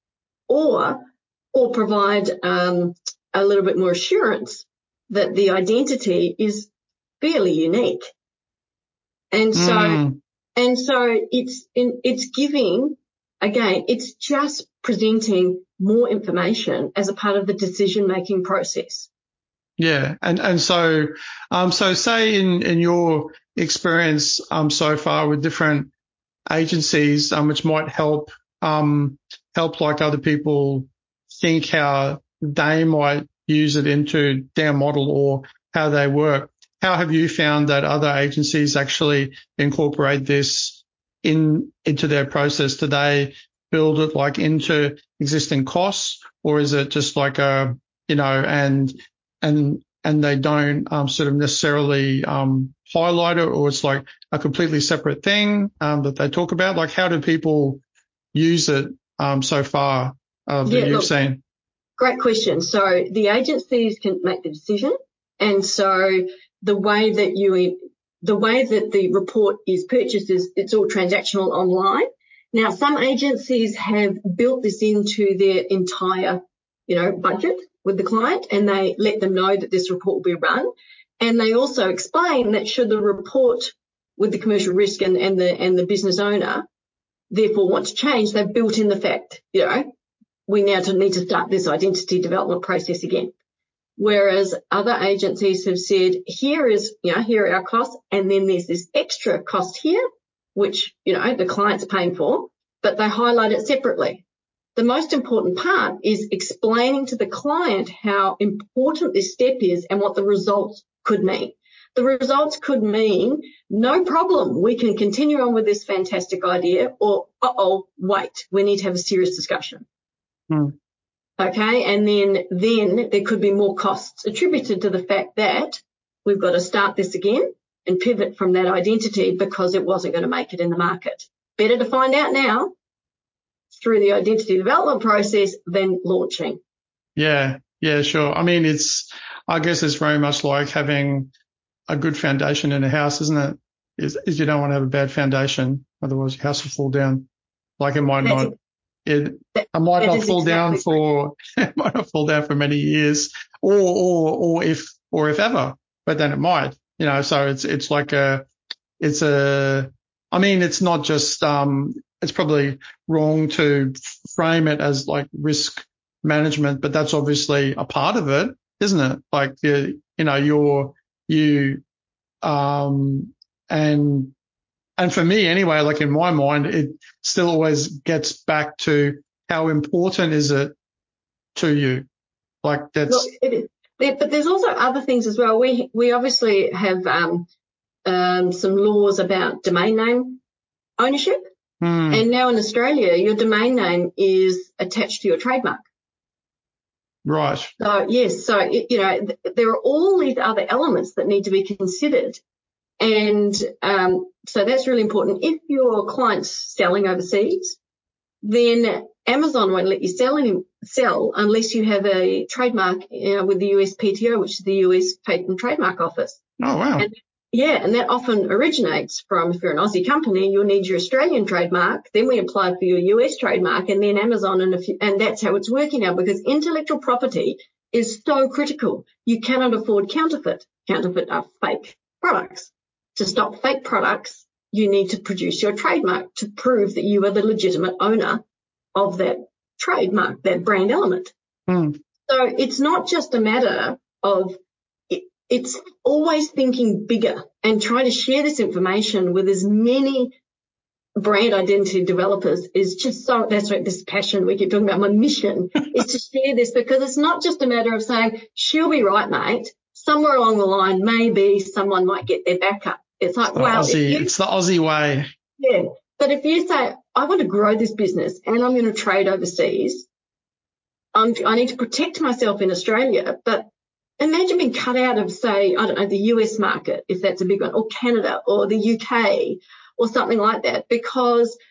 S3: or or provide um, a little bit more assurance that the identity is fairly unique. And so, mm. and so it's in, it's giving, again, it's just presenting more information as a part of the decision-making process.
S2: Yeah. And, and so, um, so say in, in your experience, um, so far with different agencies, um, which might help, um, help like other people think how they might use it into their model or how they work. How have you found that other agencies actually incorporate this in into their process? Do they build it like into existing costs, or is it just like a, you know, and and and they don't um, sort of necessarily um, highlight it, or it's like a completely separate thing um, that they talk about? Like, how do people use it um, so far uh, that
S3: yeah,
S2: you've
S3: look,
S2: seen?
S3: Great question. So the agencies can make the decision, and so the way that you, the way that the report is purchased is it's all transactional online. Now, some agencies have built this into their entire, you know, budget with the client, and they let them know that this report will be run. And they also explain that should the report with the commercial risk and, and the and the business owner therefore want to change, they've built in the fact, you know, we now need to start this identity development process again. Whereas other agencies have said, here is, you know, here are our costs, and then there's this extra cost here, which, you know, the client's paying for, but they highlight it separately. The most important part is explaining to the client how important this step is and what the results could mean. The results could mean, no problem, we can continue on with this fantastic idea, or, uh-oh, wait, we need to have a serious discussion.
S2: Hmm.
S3: Okay, and then, then there could be more costs attributed to the fact that we've got to start this again and pivot from that identity because it wasn't going to make it in the market. Better to find out now through the identity development process than launching.
S2: Yeah, yeah, sure. I mean, it's, I guess it's very much like having a good foundation in a house, isn't it? Is, is you don't want to have a bad foundation, otherwise your house will fall down. Like it might
S3: That's
S2: not, it,
S3: that,
S2: it might not fall
S3: exactly
S2: down for, it might not fall down for many years, or, or, or if, or if ever, but then it might, you know, so it's, it's like a, it's a, I mean, it's not just, um, it's probably wrong to frame it as like risk management, but that's obviously a part of it, isn't it? Like, you, you know, you're, you, um, and, and for me anyway, like in my mind, it still always gets back to how important is it to you? Like that's.
S3: Look, it is. There, but there's also other things as well. We, we obviously have, um, um, some laws about domain name ownership.
S2: Hmm.
S3: And now in Australia, your domain name is attached to your trademark.
S2: Right.
S3: So yes, so it, you know, th- there are all these other elements that need to be considered, and um, so that's really important. If your client's selling overseas, then Amazon won't let you sell any, sell unless you have a trademark, you know, with the U S P T O, which is the U S Patent and Trademark Office.
S2: Oh wow.
S3: And, yeah, and that often originates from, if you're an Aussie company, you'll need your Australian trademark, then we apply for your U S trademark, and then Amazon, and, if you, and that's how it's working now, because intellectual property is so critical. You cannot afford counterfeit. Counterfeit are fake products. To stop fake products, you need to produce your trademark to prove that you are the legitimate owner of that trademark, that brand element.
S2: Hmm.
S3: So it's not just a matter of, it's always thinking bigger and trying to share this information with as many brand identity developers is just so, that's what this passion we keep talking about. My mission is to share this, because it's not just a matter of saying, she'll be right, mate. Somewhere along the line, maybe someone might get their back up. It's like,
S2: it's
S3: wow.
S2: Aussie,
S3: you,
S2: it's the Aussie way.
S3: Yeah. But if you say, I want to grow this business and I'm going to trade overseas, I'm, I need to protect myself in Australia, but imagine being cut out of, say, I don't know, the U S market, if that's a big one, or Canada or the U K or something like that, because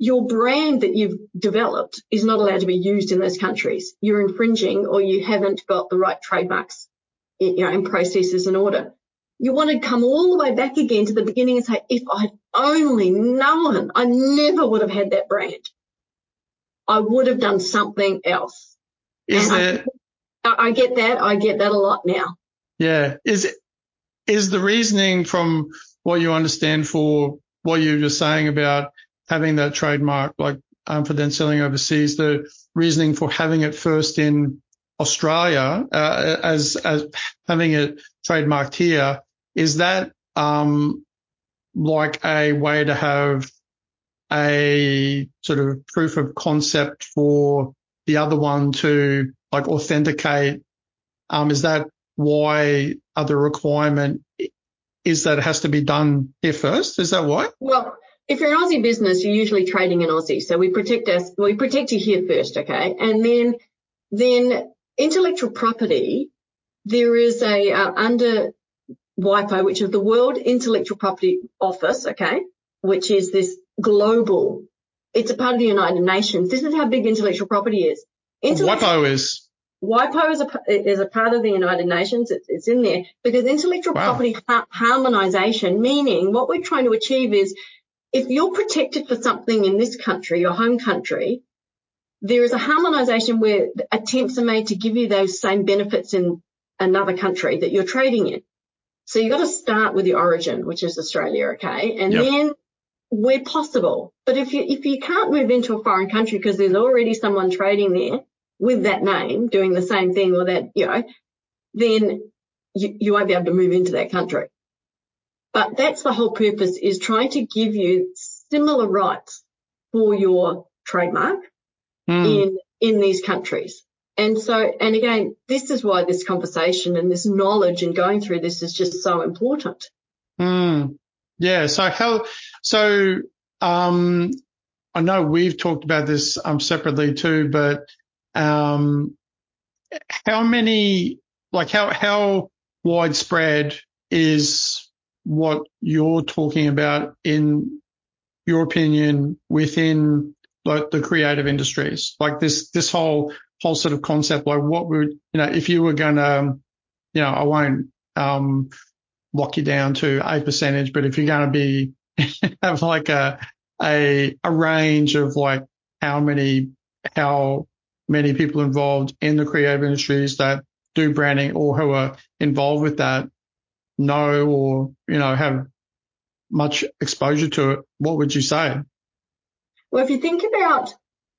S3: your brand that you've developed is not allowed to be used in those countries. You're infringing, or you haven't got the right trademarks, you know, and processes in order. You want to come all the way back again to the beginning and say, if I'd only known, I never would have had that brand. I would have done something else.
S2: Is
S3: and
S2: there?
S3: I, I get that. I get that a lot now.
S2: Yeah. Is it? Is the reasoning from what you understand for what you were just saying about having that trademark, like um, for then selling overseas, the reasoning for having it first in Australia uh, as as having it trademarked here, is that um, like a way to have a sort of proof of concept for the other one to like authenticate? Um, is that why other requirement is that it has to be done here first? Is that why?
S3: Well, if you're an Aussie business, you're usually trading in Aussie, so we protect us. We protect you here first, okay? And then, then intellectual property. There is a uh, under WIPO, which is the World Intellectual Property Office, okay, which is this global. It's a part of the United Nations. This is how big intellectual property is. Intellectual-
S2: WIPO is.
S3: WIPO is a, is a part of the United Nations. It's, it's in there because intellectual wow. property ha- harmonisation, meaning what we're trying to achieve is if you're protected for something in this country, your home country, there is a harmonisation where attempts are made to give you those same benefits in another country that you're trading in. So you've got to start with your origin, which is Australia, okay, and yep. then where possible. But if you if you can't move into a foreign country because there's already someone trading there with that name, doing the same thing or that, you know, then you, you won't be able to move into that country. But that's the whole purpose, is trying to give you similar rights for your trademark mm. in, in these countries. And so, and again, this is why this conversation and this knowledge and going through this is just so important.
S2: Mm. Yeah. So how, so, um, I know we've talked about this, um, separately too, but, Um, how many, like how, how widespread is what you're talking about in your opinion within like the creative industries? Like this, this whole, whole sort of concept, like what would, you know, if you were going to, you know, I won't, um, lock you down to a percentage, but if you're going to be, have like a, a, a range of like how many, how, many people involved in the creative industries that do branding or who are involved with that know or, you know, have much exposure to it, what would you say?
S3: Well, if you think about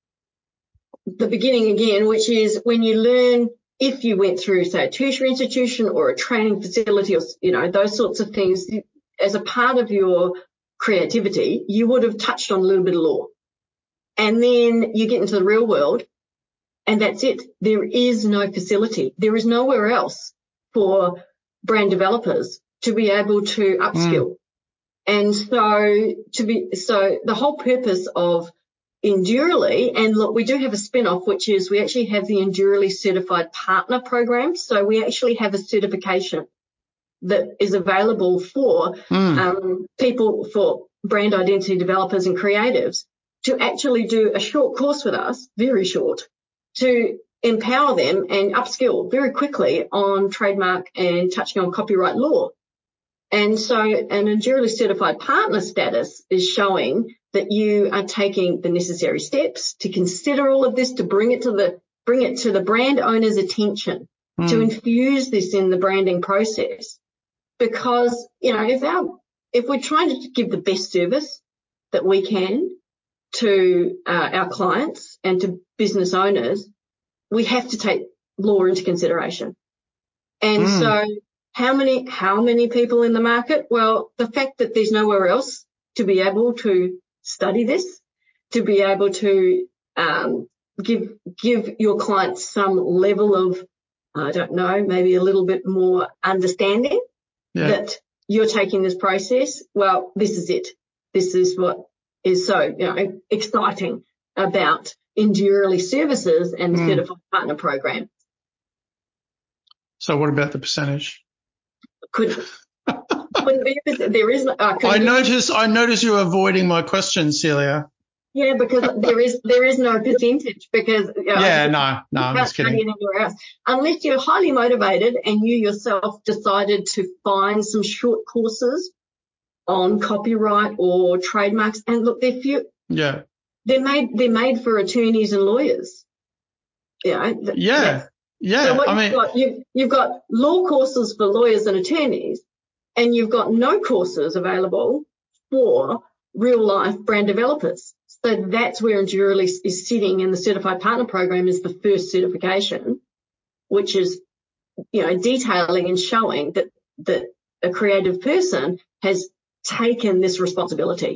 S3: the beginning again, which is when you learn, if you went through, say, a tertiary institution or a training facility or, you know, those sorts of things, as a part of your creativity, you would have touched on a little bit of law. And then you get into the real world, and that's it. There is no facility. There is nowhere else for brand developers to be able to upskill. Mm. And so to be, so the whole purpose of Endurely, and look, we do have a spin-off, which is we actually have the Endurely Certified Partner Program. So we actually have a certification that is available for mm. um, people, for brand identity developers and creatives to actually do a short course with us, very short, to empower them and upskill very quickly on trademark and touching on copyright law. And so an Endurely Certified Partner status is showing that you are taking the necessary steps to consider all of this, to bring it to the bring it to the brand owner's attention, mm. to infuse this in the branding process. Because, you know, if our if we're trying to give the best service that we can to uh, our clients and to business owners, we have to take law into consideration. And mm. so how many, how many people in the market? Well, the fact that there's nowhere else to be able to study this, to be able to um, give, give your clients some level of, I don't know, maybe a little bit more understanding yeah. that you're taking this process. Well, this is it. This is what is so, you know, exciting about Endurely Services and the mm. Certified Partner Program.
S2: So what about the percentage?
S3: Could, couldn't be, there is, uh,
S2: I notice, I notice you're avoiding my question, Celia.
S3: Yeah, because there is there is no percentage because you know,
S2: Yeah, no, no, I'm
S3: you
S2: just
S3: can't
S2: kidding.
S3: study it anywhere else unless you're highly motivated and you yourself decided to find some short courses on copyright or trademarks. And look, they're few.
S2: Yeah.
S3: They're made they're made for attorneys and lawyers. You know, th-
S2: Yeah.
S3: that's-
S2: Yeah.
S3: So what
S2: I
S3: you've
S2: mean,
S3: got, you've, you've got law courses for lawyers and attorneys, and you've got no courses available for real life brand developers. So that's where Endurely is, is sitting, and the Certified Partner Program is the first certification, which is, you know, detailing and showing that, that a creative person has taken this responsibility.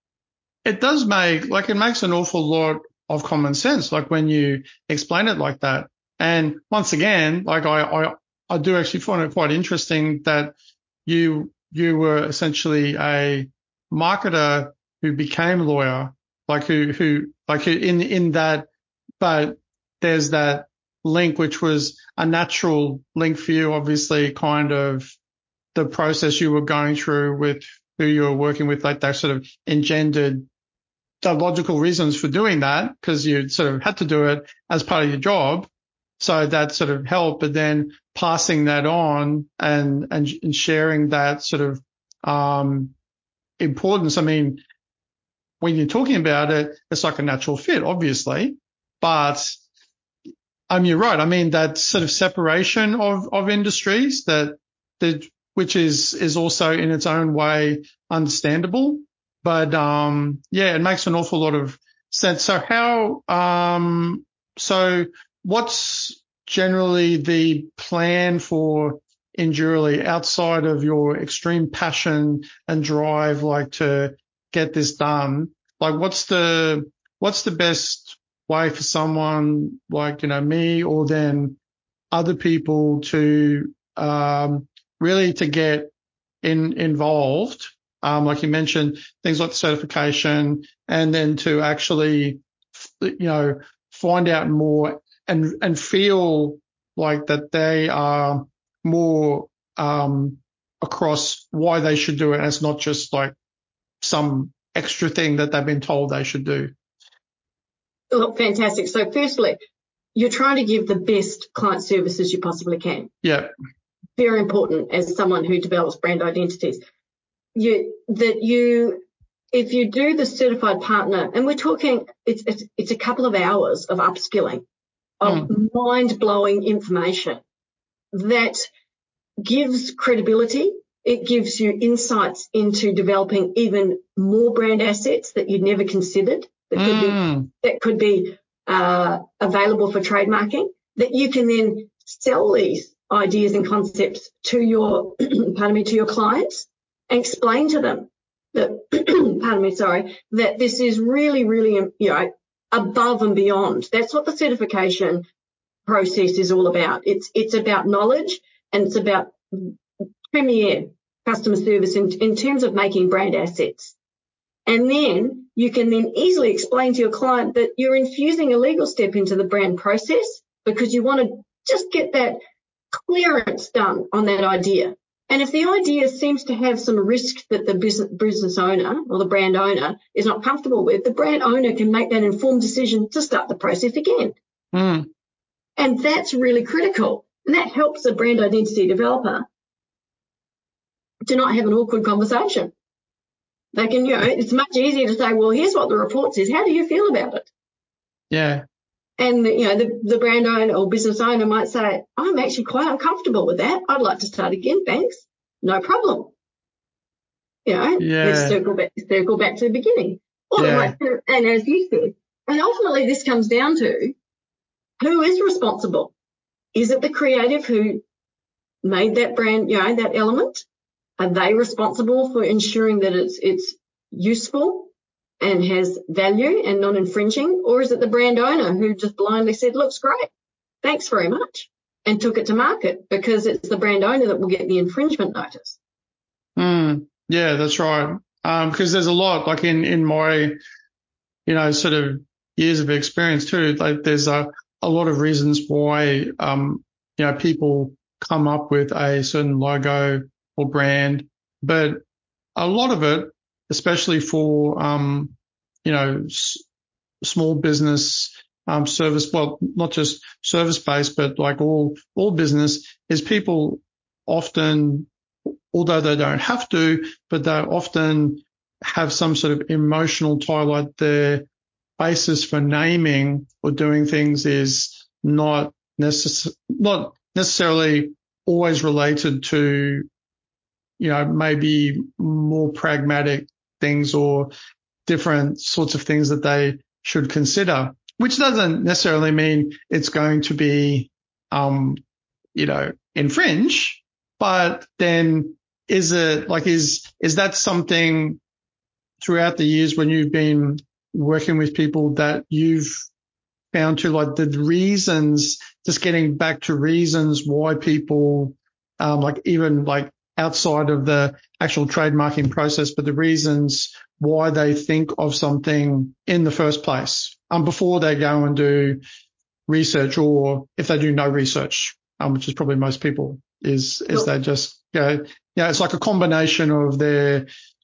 S2: it does make, like, it makes an awful lot of common sense, like when you explain it like that. And once again, like I, I, I do actually find it quite interesting that you, you were essentially a marketer who became a lawyer, like who, who, like who in, in that, but there's that link, which was a natural link for you, obviously, kind of the process you were going through with who you were working with, like that sort of engendered the logical reasons for doing that, because you sort of had to do it as part of your job. So that sort of helped, but then passing that on and, and, and sharing that sort of, um, importance. I mean, when you're talking about it, it's like a natural fit, obviously, but I mean, you're right. I mean, that sort of separation of, of industries that, that, which is, is also in its own way understandable. But, um, yeah, it makes an awful lot of sense. So how, um, so what's generally the plan for Endurely outside of your extreme passion and drive, like to get this done? Like what's the, what's the best way for someone like, you know, me or then other people to, um, really to get in, involved? Um, like you mentioned, things like the certification, and then to actually, you know, find out more and, and feel like that they are more, um, across why they should do it. And it's not just like some extra thing that they've been told they should do.
S3: Look, fantastic. So firstly, you're trying to give the best client services you possibly can.
S2: Yeah.
S3: Very important as someone who develops brand identities. You, that you, if you do the certified partner, and we're talking, it's, it's, it's a couple of hours of upskilling, of
S2: Mm.
S3: mind-blowing information that gives credibility. It gives you insights into developing even more brand assets that you'd never considered that could
S2: Mm.
S3: be, that could be uh, available for trademarking, that you can then sell these ideas and concepts to your, pardon me, to your clients and explain to them that, pardon me, sorry, that this is really, really, you know, above and beyond. That's what the certification process is all about. It's, it's about knowledge, and it's about premier customer service in, in terms of making brand assets. And then you can then easily explain to your client that you're infusing a legal step into the brand process because you want to just get that clearance done on that idea. And if the idea seems to have some risk that the business, business owner or the brand owner is not comfortable with, the brand owner can make that informed decision to start the process again.
S2: Mm.
S3: And that's really critical. And that helps a brand identity developer to not have an awkward conversation. They can, you know, it's much easier to say, well, here's what the report says. How do you feel about it?
S2: Yeah.
S3: And, you know, the, the brand owner or business owner might say, I'm actually quite uncomfortable with that. I'd like to start again. Thanks. No problem. You know,
S2: Yeah.
S3: let's circle back, circle back to the beginning. All
S2: Yeah.
S3: right. And as you said, and ultimately this comes down to who is responsible? Is it the creative who made that brand, you know, that element? Are they responsible for ensuring that it's it's useful and has value and not infringing? Or is it the brand owner who just blindly said, looks great, thanks very much, and took it to market because it's the brand owner that will get the infringement notice?
S2: Mm. Yeah, that's right. Um, because there's a lot, like in, in my, you know, sort of years of experience too, like there's a, a lot of reasons why, um, you know, people come up with a certain logo or brand, but a lot of it, especially for, um, you know, s- small business um, service, well, not just service-based, but like all all business, is people often, although they don't have to, but they often have some sort of emotional tie, like their basis for naming or doing things is not necess- not necessarily always related to, you know, maybe more pragmatic things or different sorts of things that they should consider, which doesn't necessarily mean it's going to be, um, you know, infringe, but then is it like, is, is that something throughout the years when you've been working with people that you've found to, like, the reasons, just getting back to reasons why people, um, like even like outside of the actual trademarking process, but the reasons why they think of something in the first place, um, before they go and do research, or if they do no research, um, which is probably most people, is, is they just go, yeah, it's like a combination of their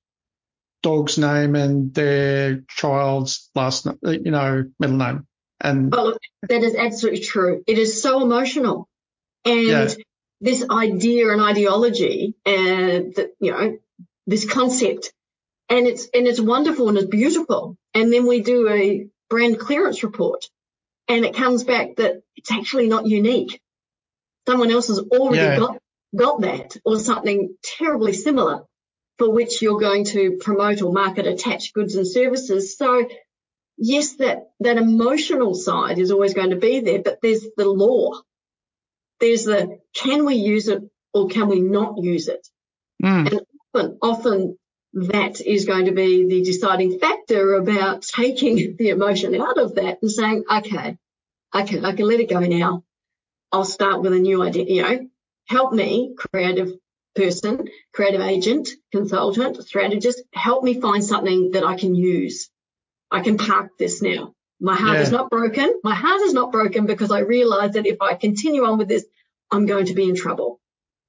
S2: dog's name and their child's last, you know, middle name. And
S3: oh, look, that is absolutely true. It is so emotional. And
S2: yeah,
S3: this idea and ideology and that, you know, this concept, and it's, and it's wonderful and it's beautiful. And then we do a brand clearance report and it comes back that it's actually not unique. Someone else has already
S2: yeah.
S3: got, got that, or something terribly similar for which you're going to promote or market attached goods and services. So yes, that, that emotional side is always going to be there, but there's the law. There's the, can we use it or can we not use it?
S2: Mm.
S3: And often, often that is going to be the deciding factor about taking the emotion out of that and saying, okay, okay, I can let it go now. I'll start with a new idea, you know, help me, creative person, creative agent, consultant, strategist, help me find something that I can use. I can park this now. My heart
S2: Yeah.
S3: is not broken. My heart is not broken because I realize that if I continue on with this, I'm going to be in trouble.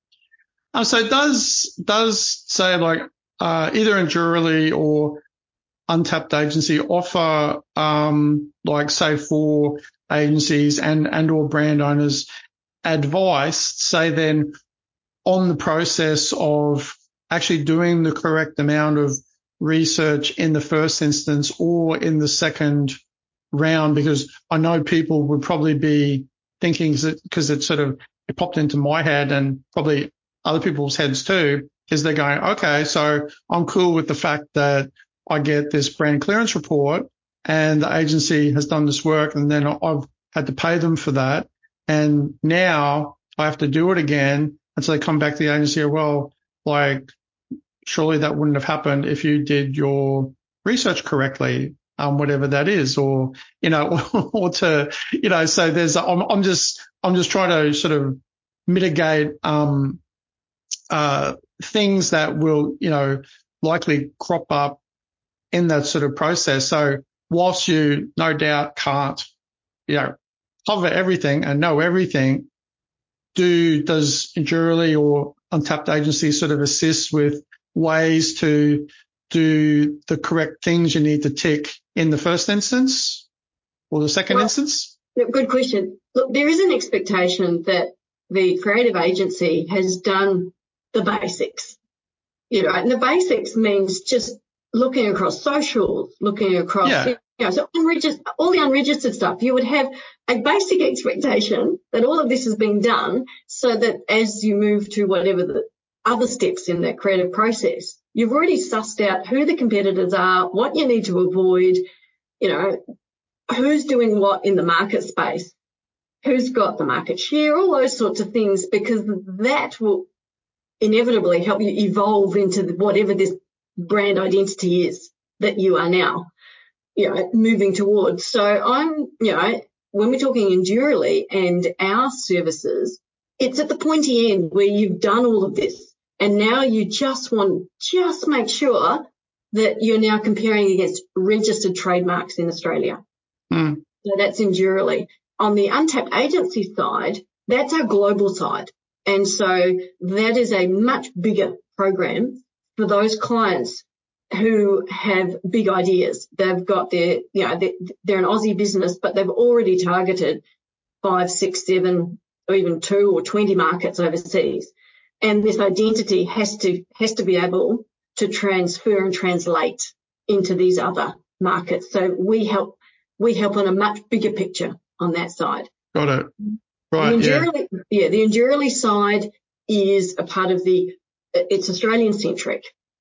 S2: Um, so does, does say like, uh, either Endurely or Untapped Agency offer, um, like say for agencies and, and or brand owners advice, say then on the process of actually doing the correct amount of research in the first instance or in the second round? Because I know people would probably be thinking, because it sort of, it popped into my head and probably other people's heads too, is they're going, okay, so I'm cool with the fact that I get this brand clearance report and the agency has done this work and then I've had to pay them for that. And now I have to do it again. And so they come back to the agency, well, like, surely that wouldn't have happened if you did your research correctly, um, whatever that is, or, you know, or, or to, you know, so there's, I'm, I'm just, I'm just trying to sort of mitigate, um, uh, things that will, you know, likely crop up in that sort of process. So whilst you no doubt can't, you know, cover everything and know everything, do, does Endurely or Untapped Agency sort of assist with ways to do the correct things you need to tick in the first instance or the second
S3: Well,
S2: instance?
S3: good question. Look, there is an expectation that the creative agency has done the basics, you know, and the basics means just looking across socials, looking across,
S2: Yeah.
S3: you know, so unregistered, all the unregistered stuff. You would have a basic expectation that all of this has been done so that as you move to whatever the other steps in that creative process, you've already sussed out who the competitors are, what you need to avoid, you know, who's doing what in the market space, who's got the market share, all those sorts of things, because that will inevitably help you evolve into whatever this brand identity is that you are now, you know, moving towards. So I'm, you know, when we're talking Endurely and our services, it's at the pointy end where you've done all of this and now you just want, just make sure that you're now comparing against registered trademarks in Australia.
S2: Mm.
S3: So that's Endurely. On the Untapped Agency side, that's our global side. And so that is a much bigger program for those clients who have big ideas. They've got their, you know, they're, they're an Aussie business, but they've already targeted five, six, seven, or even two or twenty markets overseas. And this identity has to has to be able to transfer and translate into these other markets. So we help we help on a much bigger picture on that side.
S2: Got it. Right.
S3: The
S2: yeah.
S3: Endurely, yeah, the Endurely side is a part of the. It's Australian centric.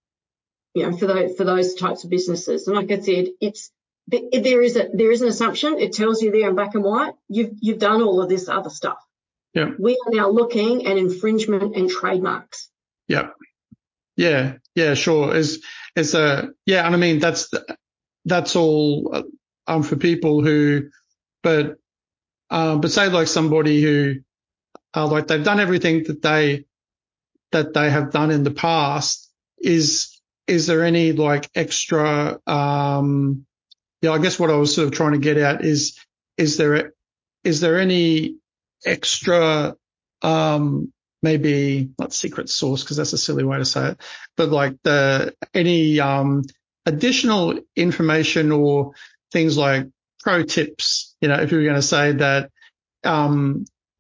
S3: You know, for those for those types of businesses. And like I said, it's there is a there is an assumption. It tells you there in black and white. You've you've done all of this other stuff.
S2: Yeah.
S3: We are now looking at infringement and trademarks.
S2: Yeah. Yeah. Yeah. Sure. Is is a yeah. And I mean that's that's all um for people who, but um, but say like somebody who uh, like they've done everything that they that they have done in the past. Is is there any like extra? Um, yeah, I guess what I was sort of trying to get at is is there is there any extra um maybe not secret sauce because that's a silly way to say it, but like the any um additional information or things like pro tips, you know, if you were going to say that um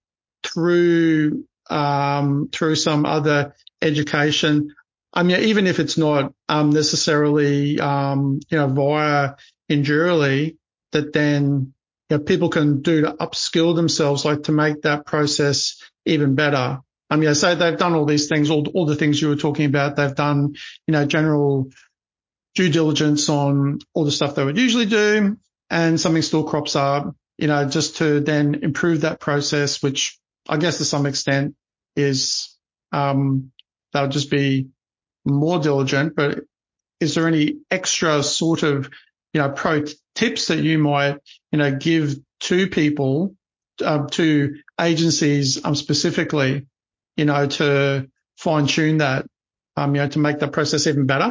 S2: through um through some other education, I mean, even if it's not um necessarily um you know via Endurely, that then you know, people can do to upskill themselves, like to make that process even better. I mean, I say they've done all these things, all, all the things you were talking about. They've done, you know, general due diligence on all the stuff they would usually do, and something still crops up, you know, just to then improve that process, which I guess to some extent is, um, they'll just be more diligent. But is there any extra sort of, you know, pro t- tips that you might, you know, give to people, um, to agencies, um, specifically, you know, to fine tune that, um, you know, to make that process even better?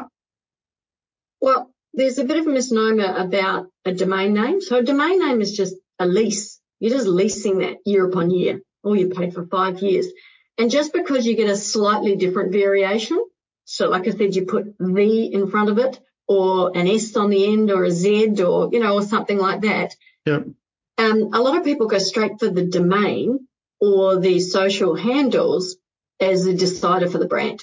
S3: Well, there's a bit of a misnomer about a domain name. So a domain name is just a lease. You're just leasing that year upon year, or you paid for five years. And just because you get a slightly different variation, so like I said, you put the in front of it, or an S on the end, or a Z, or, you know, or something like that.
S2: Yep.
S3: Um, a lot of people go straight for the domain or the social handles as a decider for the brand.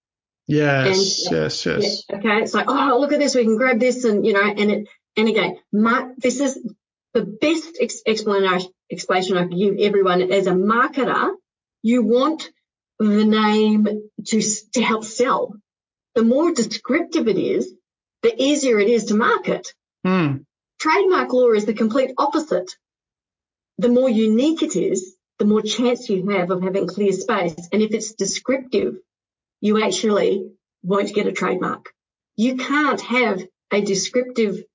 S2: Yes,
S3: and,
S2: yes, yes.
S3: Yeah, okay, it's like, oh, look at this, we can grab this, and, you know, and it, and again, Mark, this is the best ex- explanation, explanation I can give everyone. As a marketer, you want the name to, to help sell. The more descriptive it is, the easier it is to market.
S2: Mm.
S3: Trademark law is the complete opposite. The more unique it is, the more chance you have of having clear space. And if it's descriptive, you actually won't get a trademark. You can't have a descriptive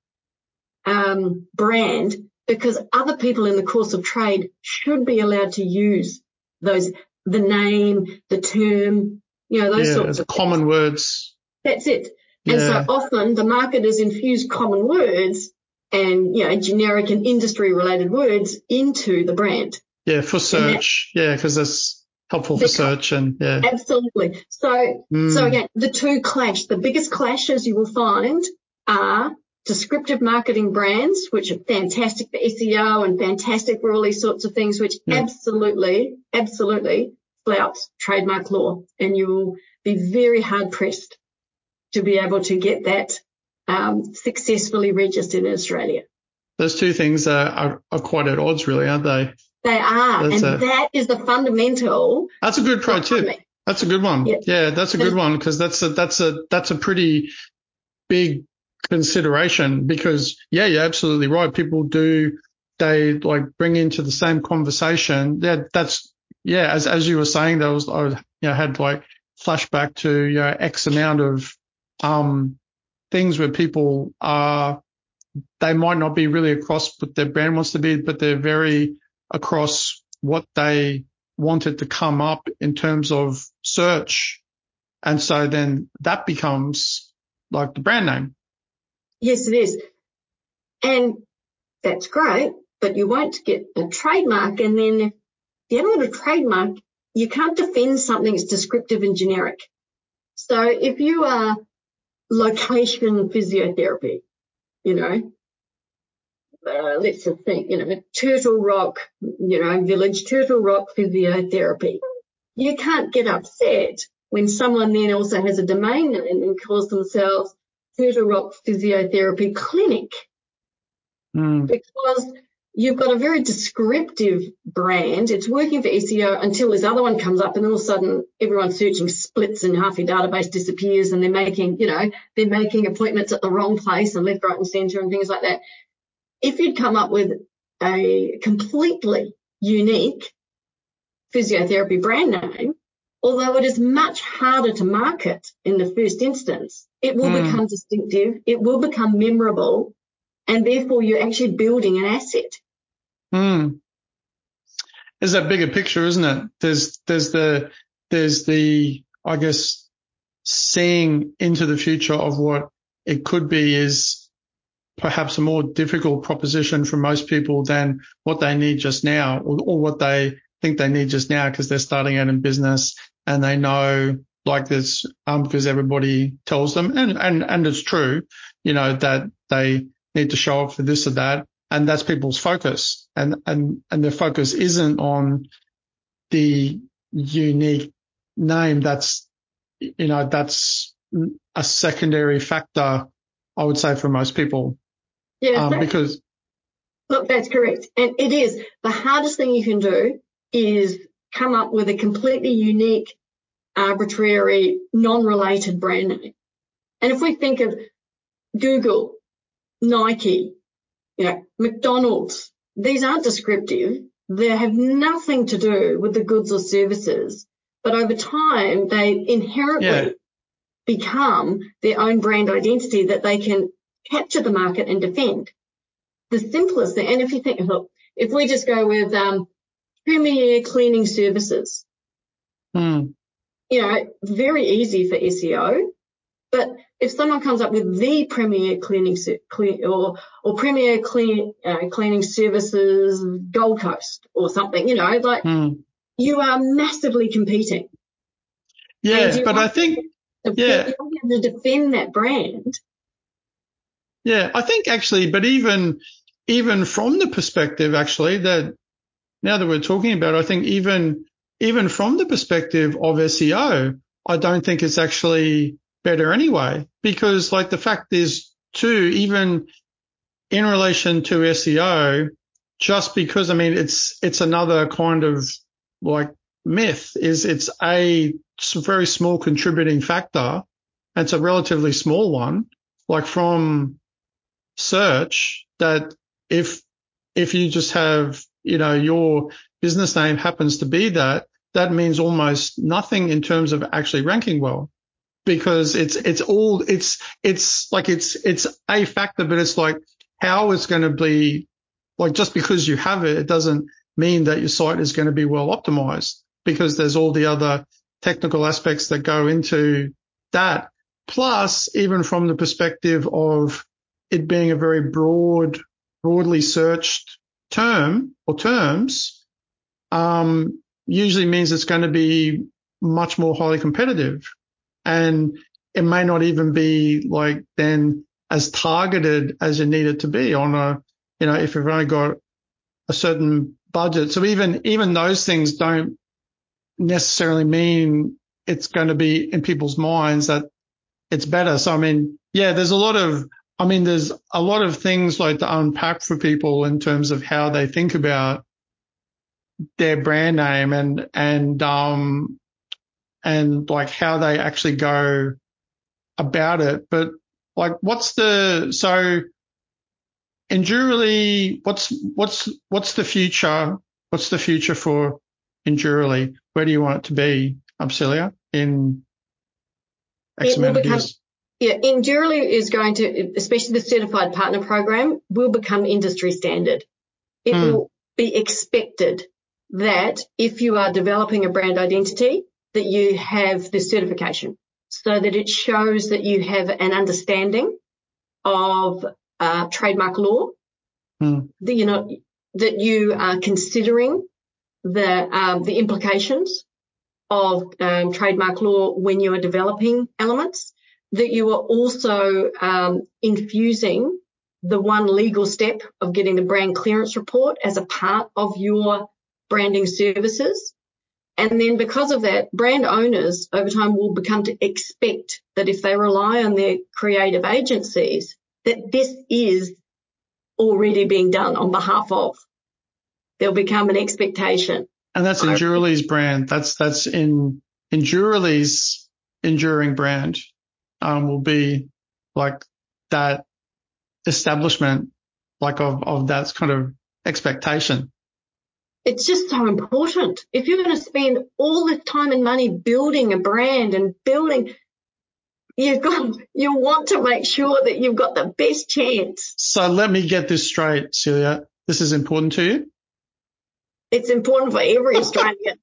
S3: um, brand because other people in the course of trade should be allowed to use those, the name, the term, you know, those
S2: yeah,
S3: sorts of
S2: common
S3: things.
S2: words.
S3: That's it.
S2: Yeah.
S3: And so often the marketers infuse common words and, you know, generic and industry related words into the brand.
S2: Yeah, for search. That, yeah, because that's helpful for search and yeah.
S3: Absolutely. So, mm. so again, the two clash. The biggest clashes you will find are descriptive marketing brands, which are fantastic for S E O and fantastic for all these sorts of things, which yeah. absolutely, absolutely flouts trademark law, and you will be very hard pressed to be able to get that um, successfully registered in Australia.
S2: Those two things are, are, are quite at odds, really, aren't they?
S3: They are,
S2: that's
S3: and
S2: a,
S3: that is the fundamental.
S2: That's a good pro tip. That's a good one. Yeah, yeah that's a good one because that's a that's a that's a pretty big consideration because yeah, you're absolutely right. People do they like bring into the same conversation. Yeah, that's yeah. As as you were saying, there was I you know, had like flashback to you know X amount of um things where people are they might not be really across what their brand wants to be, but they're very across what they wanted to come up in terms of search. And so then that becomes like the brand name.
S3: Yes, it is. And that's great, but you won't get a trademark. And then if you haven't got a trademark, you can't defend something that's descriptive and generic. So if you are location physiotherapy, you know. Uh, let's just think, you know, Turtle Rock, you know, Village, Turtle Rock Physiotherapy. You can't get upset when someone then also has a domain name and calls themselves Turtle Rock Physiotherapy Clinic,
S2: mm.
S3: because you've got a very descriptive brand. It's working for S E O until this other one comes up, and all of a sudden everyone's searching splits and half your database disappears, and they're making, you know, they're making appointments at the wrong place and left, right and centre and things like that. If you'd come up with a completely unique physiotherapy brand name, although it is much harder to market in the first instance, it will mm. become distinctive, it will become memorable, and therefore you're actually building an asset.
S2: Mm. There's that bigger picture, isn't it? There's there's the there's the I guess seeing into the future of what it could be is perhaps a more difficult proposition for most people than what they need just now, or, or what they think they need just now because they're starting out in business and they know like this, um, because everybody tells them, and, and, and it's true, you know, that they need to show up for this or that. And that's people's focus. And, and, and their focus isn't on the unique name. That's, you know, that's a secondary factor, I would say, for most people.
S3: Yeah,
S2: um, because
S3: look, that's correct. And it is the hardest thing you can do is come up with a completely unique, arbitrary, non-related brand name. And if we think of Google, Nike, you know, McDonald's, these aren't descriptive. They have nothing to do with the goods or services, but over time they inherently yeah. become their own brand identity that they can capture the market and defend. The simplest thing, and if you think, look, if we just go with um, Premier Cleaning Services,
S2: mm.
S3: you know, very easy for S E O. But if someone comes up with the Premier Cleaning clean, or or Premier clean, uh, Cleaning Services Gold Coast or something, you know, like
S2: mm.
S3: you are massively competing.
S2: Yeah, but I think,
S3: to,
S2: yeah,
S3: you want to defend that brand.
S2: Yeah, I think actually, but even even from the perspective actually that now that we're talking about it, I think even even from the perspective of S E O, I don't think it's actually better anyway, because like the fact is too, even in relation to S E O, just because, I mean, it's it's another kind of like myth, is it's a very small contributing factor. And it's a relatively small one, like from search, that if if you just have, you know, your business name happens to be that, that means almost nothing in terms of actually ranking well, because it's it's all it's it's like it's it's a factor, but it's like how it's going to be, like just because you have it, it doesn't mean that your site is going to be well optimized, because there's all the other technical aspects that go into that. Plus, even from the perspective of it being a very broad, broadly searched term or terms, um, usually means it's going to be much more highly competitive. And it may not even be like then as targeted as you need it to be on a, you know, if you've only got a certain budget. So even, even those things don't necessarily mean it's going to be in people's minds that it's better. So, I mean, yeah, there's a lot of, I mean, there's a lot of things like to unpack for people in terms of how they think about their brand name and, and, um, and like how they actually go about it. But like, what's the, so Endurely, what's, what's, what's the future? What's the future for Endurely? Where do you want it to be, um, Celia, in X
S3: it
S2: amount
S3: will
S2: of
S3: become,
S2: years?
S3: Yeah, Endurely is going to, especially the certified partner program, will become industry standard. It
S2: Hmm.
S3: will be expected that if you are developing a brand identity, that you have the certification, so that it shows that you have an understanding of uh, trademark law,
S2: Hmm.
S3: that you know that you are considering the um, the implications of um, trademark law when you are developing elements. that you are also um, infusing the one legal step of getting the brand clearance report as a part of your branding services. And then because of that, brand owners over time will become to expect that if they rely on their creative agencies, that this is already being done on behalf of. There'll become an expectation.
S2: And that's in Jurali's brand. That's that's in in Jurali's enduring brand. Um, will be like that establishment, like of of that kind of expectation.
S3: It's just so important. If you're going to spend all this time and money building a brand and building, you've got, you want to make sure that you've got the best chance.
S2: So let me get this straight, Celia. This is important to you?
S3: It's important for every Australian.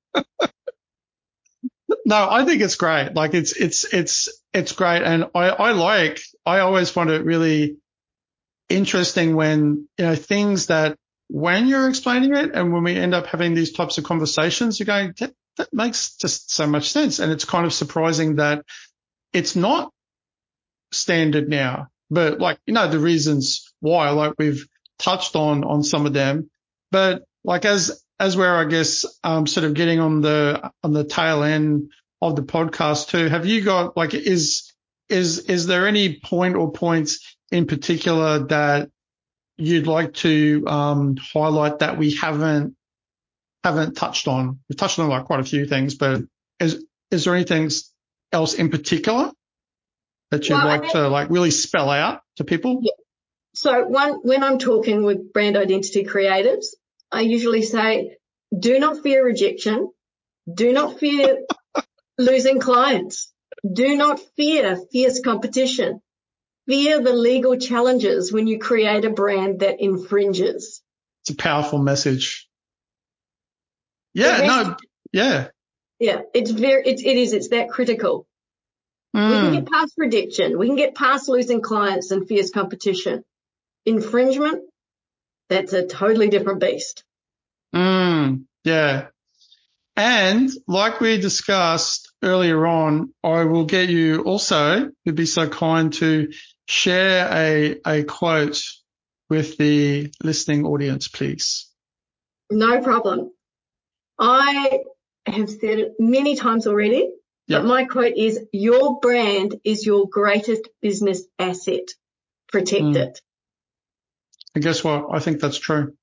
S2: No, I think it's great. Like it's, it's, it's, it's great. And I, I like, I always find it really interesting when, you know, things that when you're explaining it and when we end up having these types of conversations, you're going, that, that makes just so much sense. And it's kind of surprising that it's not standard now, but like, you know, the reasons why, like we've touched on, on some of them, but like as, as we're, I guess, um, sort of getting on the, on the tail end of the podcast too, have you got like, is, is, is there any point or points in particular that you'd like to, um, highlight that we haven't, haven't touched on? We've touched on like quite a few things, but is, is there anything else in particular that you'd
S3: well,
S2: like
S3: I mean,
S2: to like really spell out to people?
S3: Yeah. So one, when I'm talking with brand identity creatives, I usually say, do not fear rejection. Do not fear losing clients. Do not fear fierce competition. Fear the legal challenges when you create a brand that infringes.
S2: It's a powerful message. Yeah,
S3: Really,
S2: no, yeah.
S3: Yeah, it's very, it, it is, it's that critical.
S2: Mm.
S3: We can get past rejection. We can get past losing clients and fierce competition. Infringement, that's a totally different beast.
S2: Mm, yeah. And like we discussed earlier on, I will get you also, you'd be so kind to share a, a quote with the listening audience, please.
S3: No problem. I have said it many times already,
S2: Yep.
S3: but my quote is, your brand is your greatest business asset. Protect
S2: Mm.
S3: it.
S2: And guess what? I think that's true.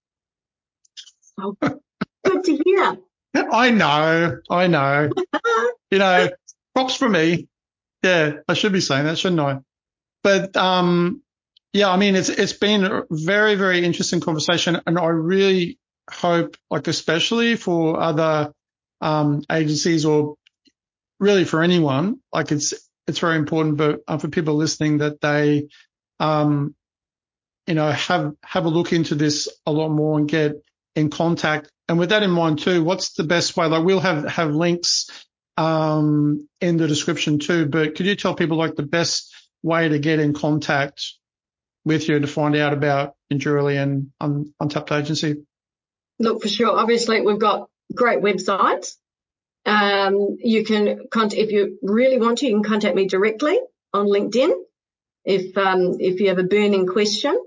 S3: Oh, good to hear.
S2: I know, I know. You know, props for me. Yeah, I should be saying that, shouldn't I? But, um, yeah, I mean, it's, it's been a very, very interesting conversation, and I really hope, like, especially for other, um, agencies or really for anyone, like it's, it's very important, but uh, for people listening that they, um, you know, have, have a look into this a lot more and get in contact. And with that in mind too, what's the best way? Like we'll have, have links, um, in the description too, but could you tell people like the best way to get in contact with you to find out about Endurely and Un- Untapped Agency?
S3: Look, for sure. Obviously, we've got great websites. Um, you can contact, if you really want to, you can contact me directly on LinkedIn if, um, if you have a burning question.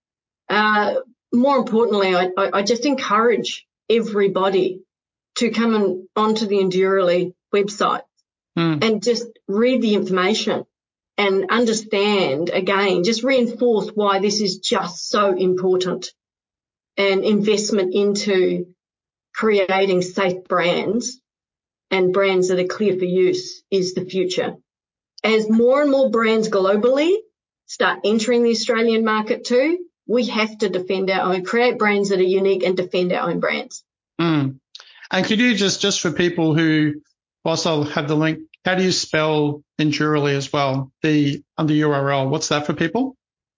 S3: Uh, more importantly, I, I, I just encourage everybody to come and onto the Endurely website
S2: Mm.
S3: and just read the information and understand, again, just reinforce why this is just so important. And investment into creating safe brands and brands that are clear for use is the future. As more and more brands globally start entering the Australian market too, we have to defend our own, create brands that are unique and defend our own brands.
S2: Mm. And could you just, just for people who, whilst I'll have the link, how do you spell Endurely as well? The, under U R L, what's that for people?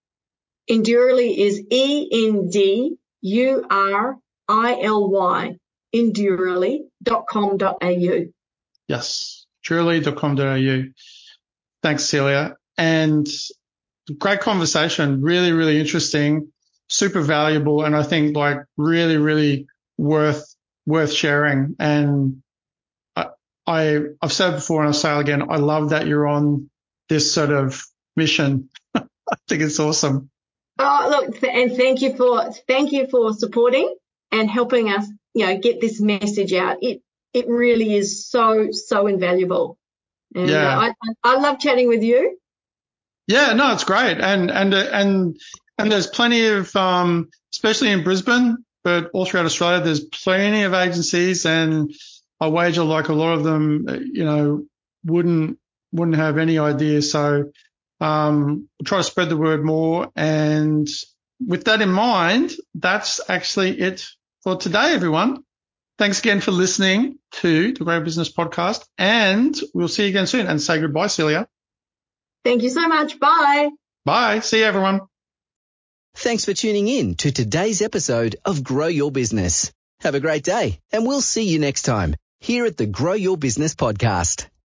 S3: Endurely is E N D U R I L Y, endurely dot com dot a u.
S2: Yes, endurely dot com dot a u. Thanks, Celia. And great conversation, really, really interesting, super valuable, and I think like really, really worth worth sharing. And I, I I've said before and I'll say it again, I love that you're on this sort of mission. I think it's awesome.
S3: Oh, look, and thank you for thank you for supporting and helping us, you know, get this message out. It it really is so so invaluable. And
S2: Yeah.
S3: uh, I I love chatting with you.
S2: Yeah, no, it's great, and and uh, and and there's plenty of, um, especially in Brisbane, but all throughout Australia, there's plenty of agencies, and I wager like a lot of them, you know, wouldn't wouldn't have any idea. So um, we'll try to spread the word more. And with that in mind, that's actually it for today, everyone. Thanks again for listening to the Grow Business Podcast, and we'll see you again soon. And say goodbye, Celia.
S3: Thank you so much. Bye.
S2: Bye. See you, everyone.
S1: Thanks for tuning in to today's episode of Grow Your Business. Have a great day, and we'll see you next time here at the Grow Your Business Podcast.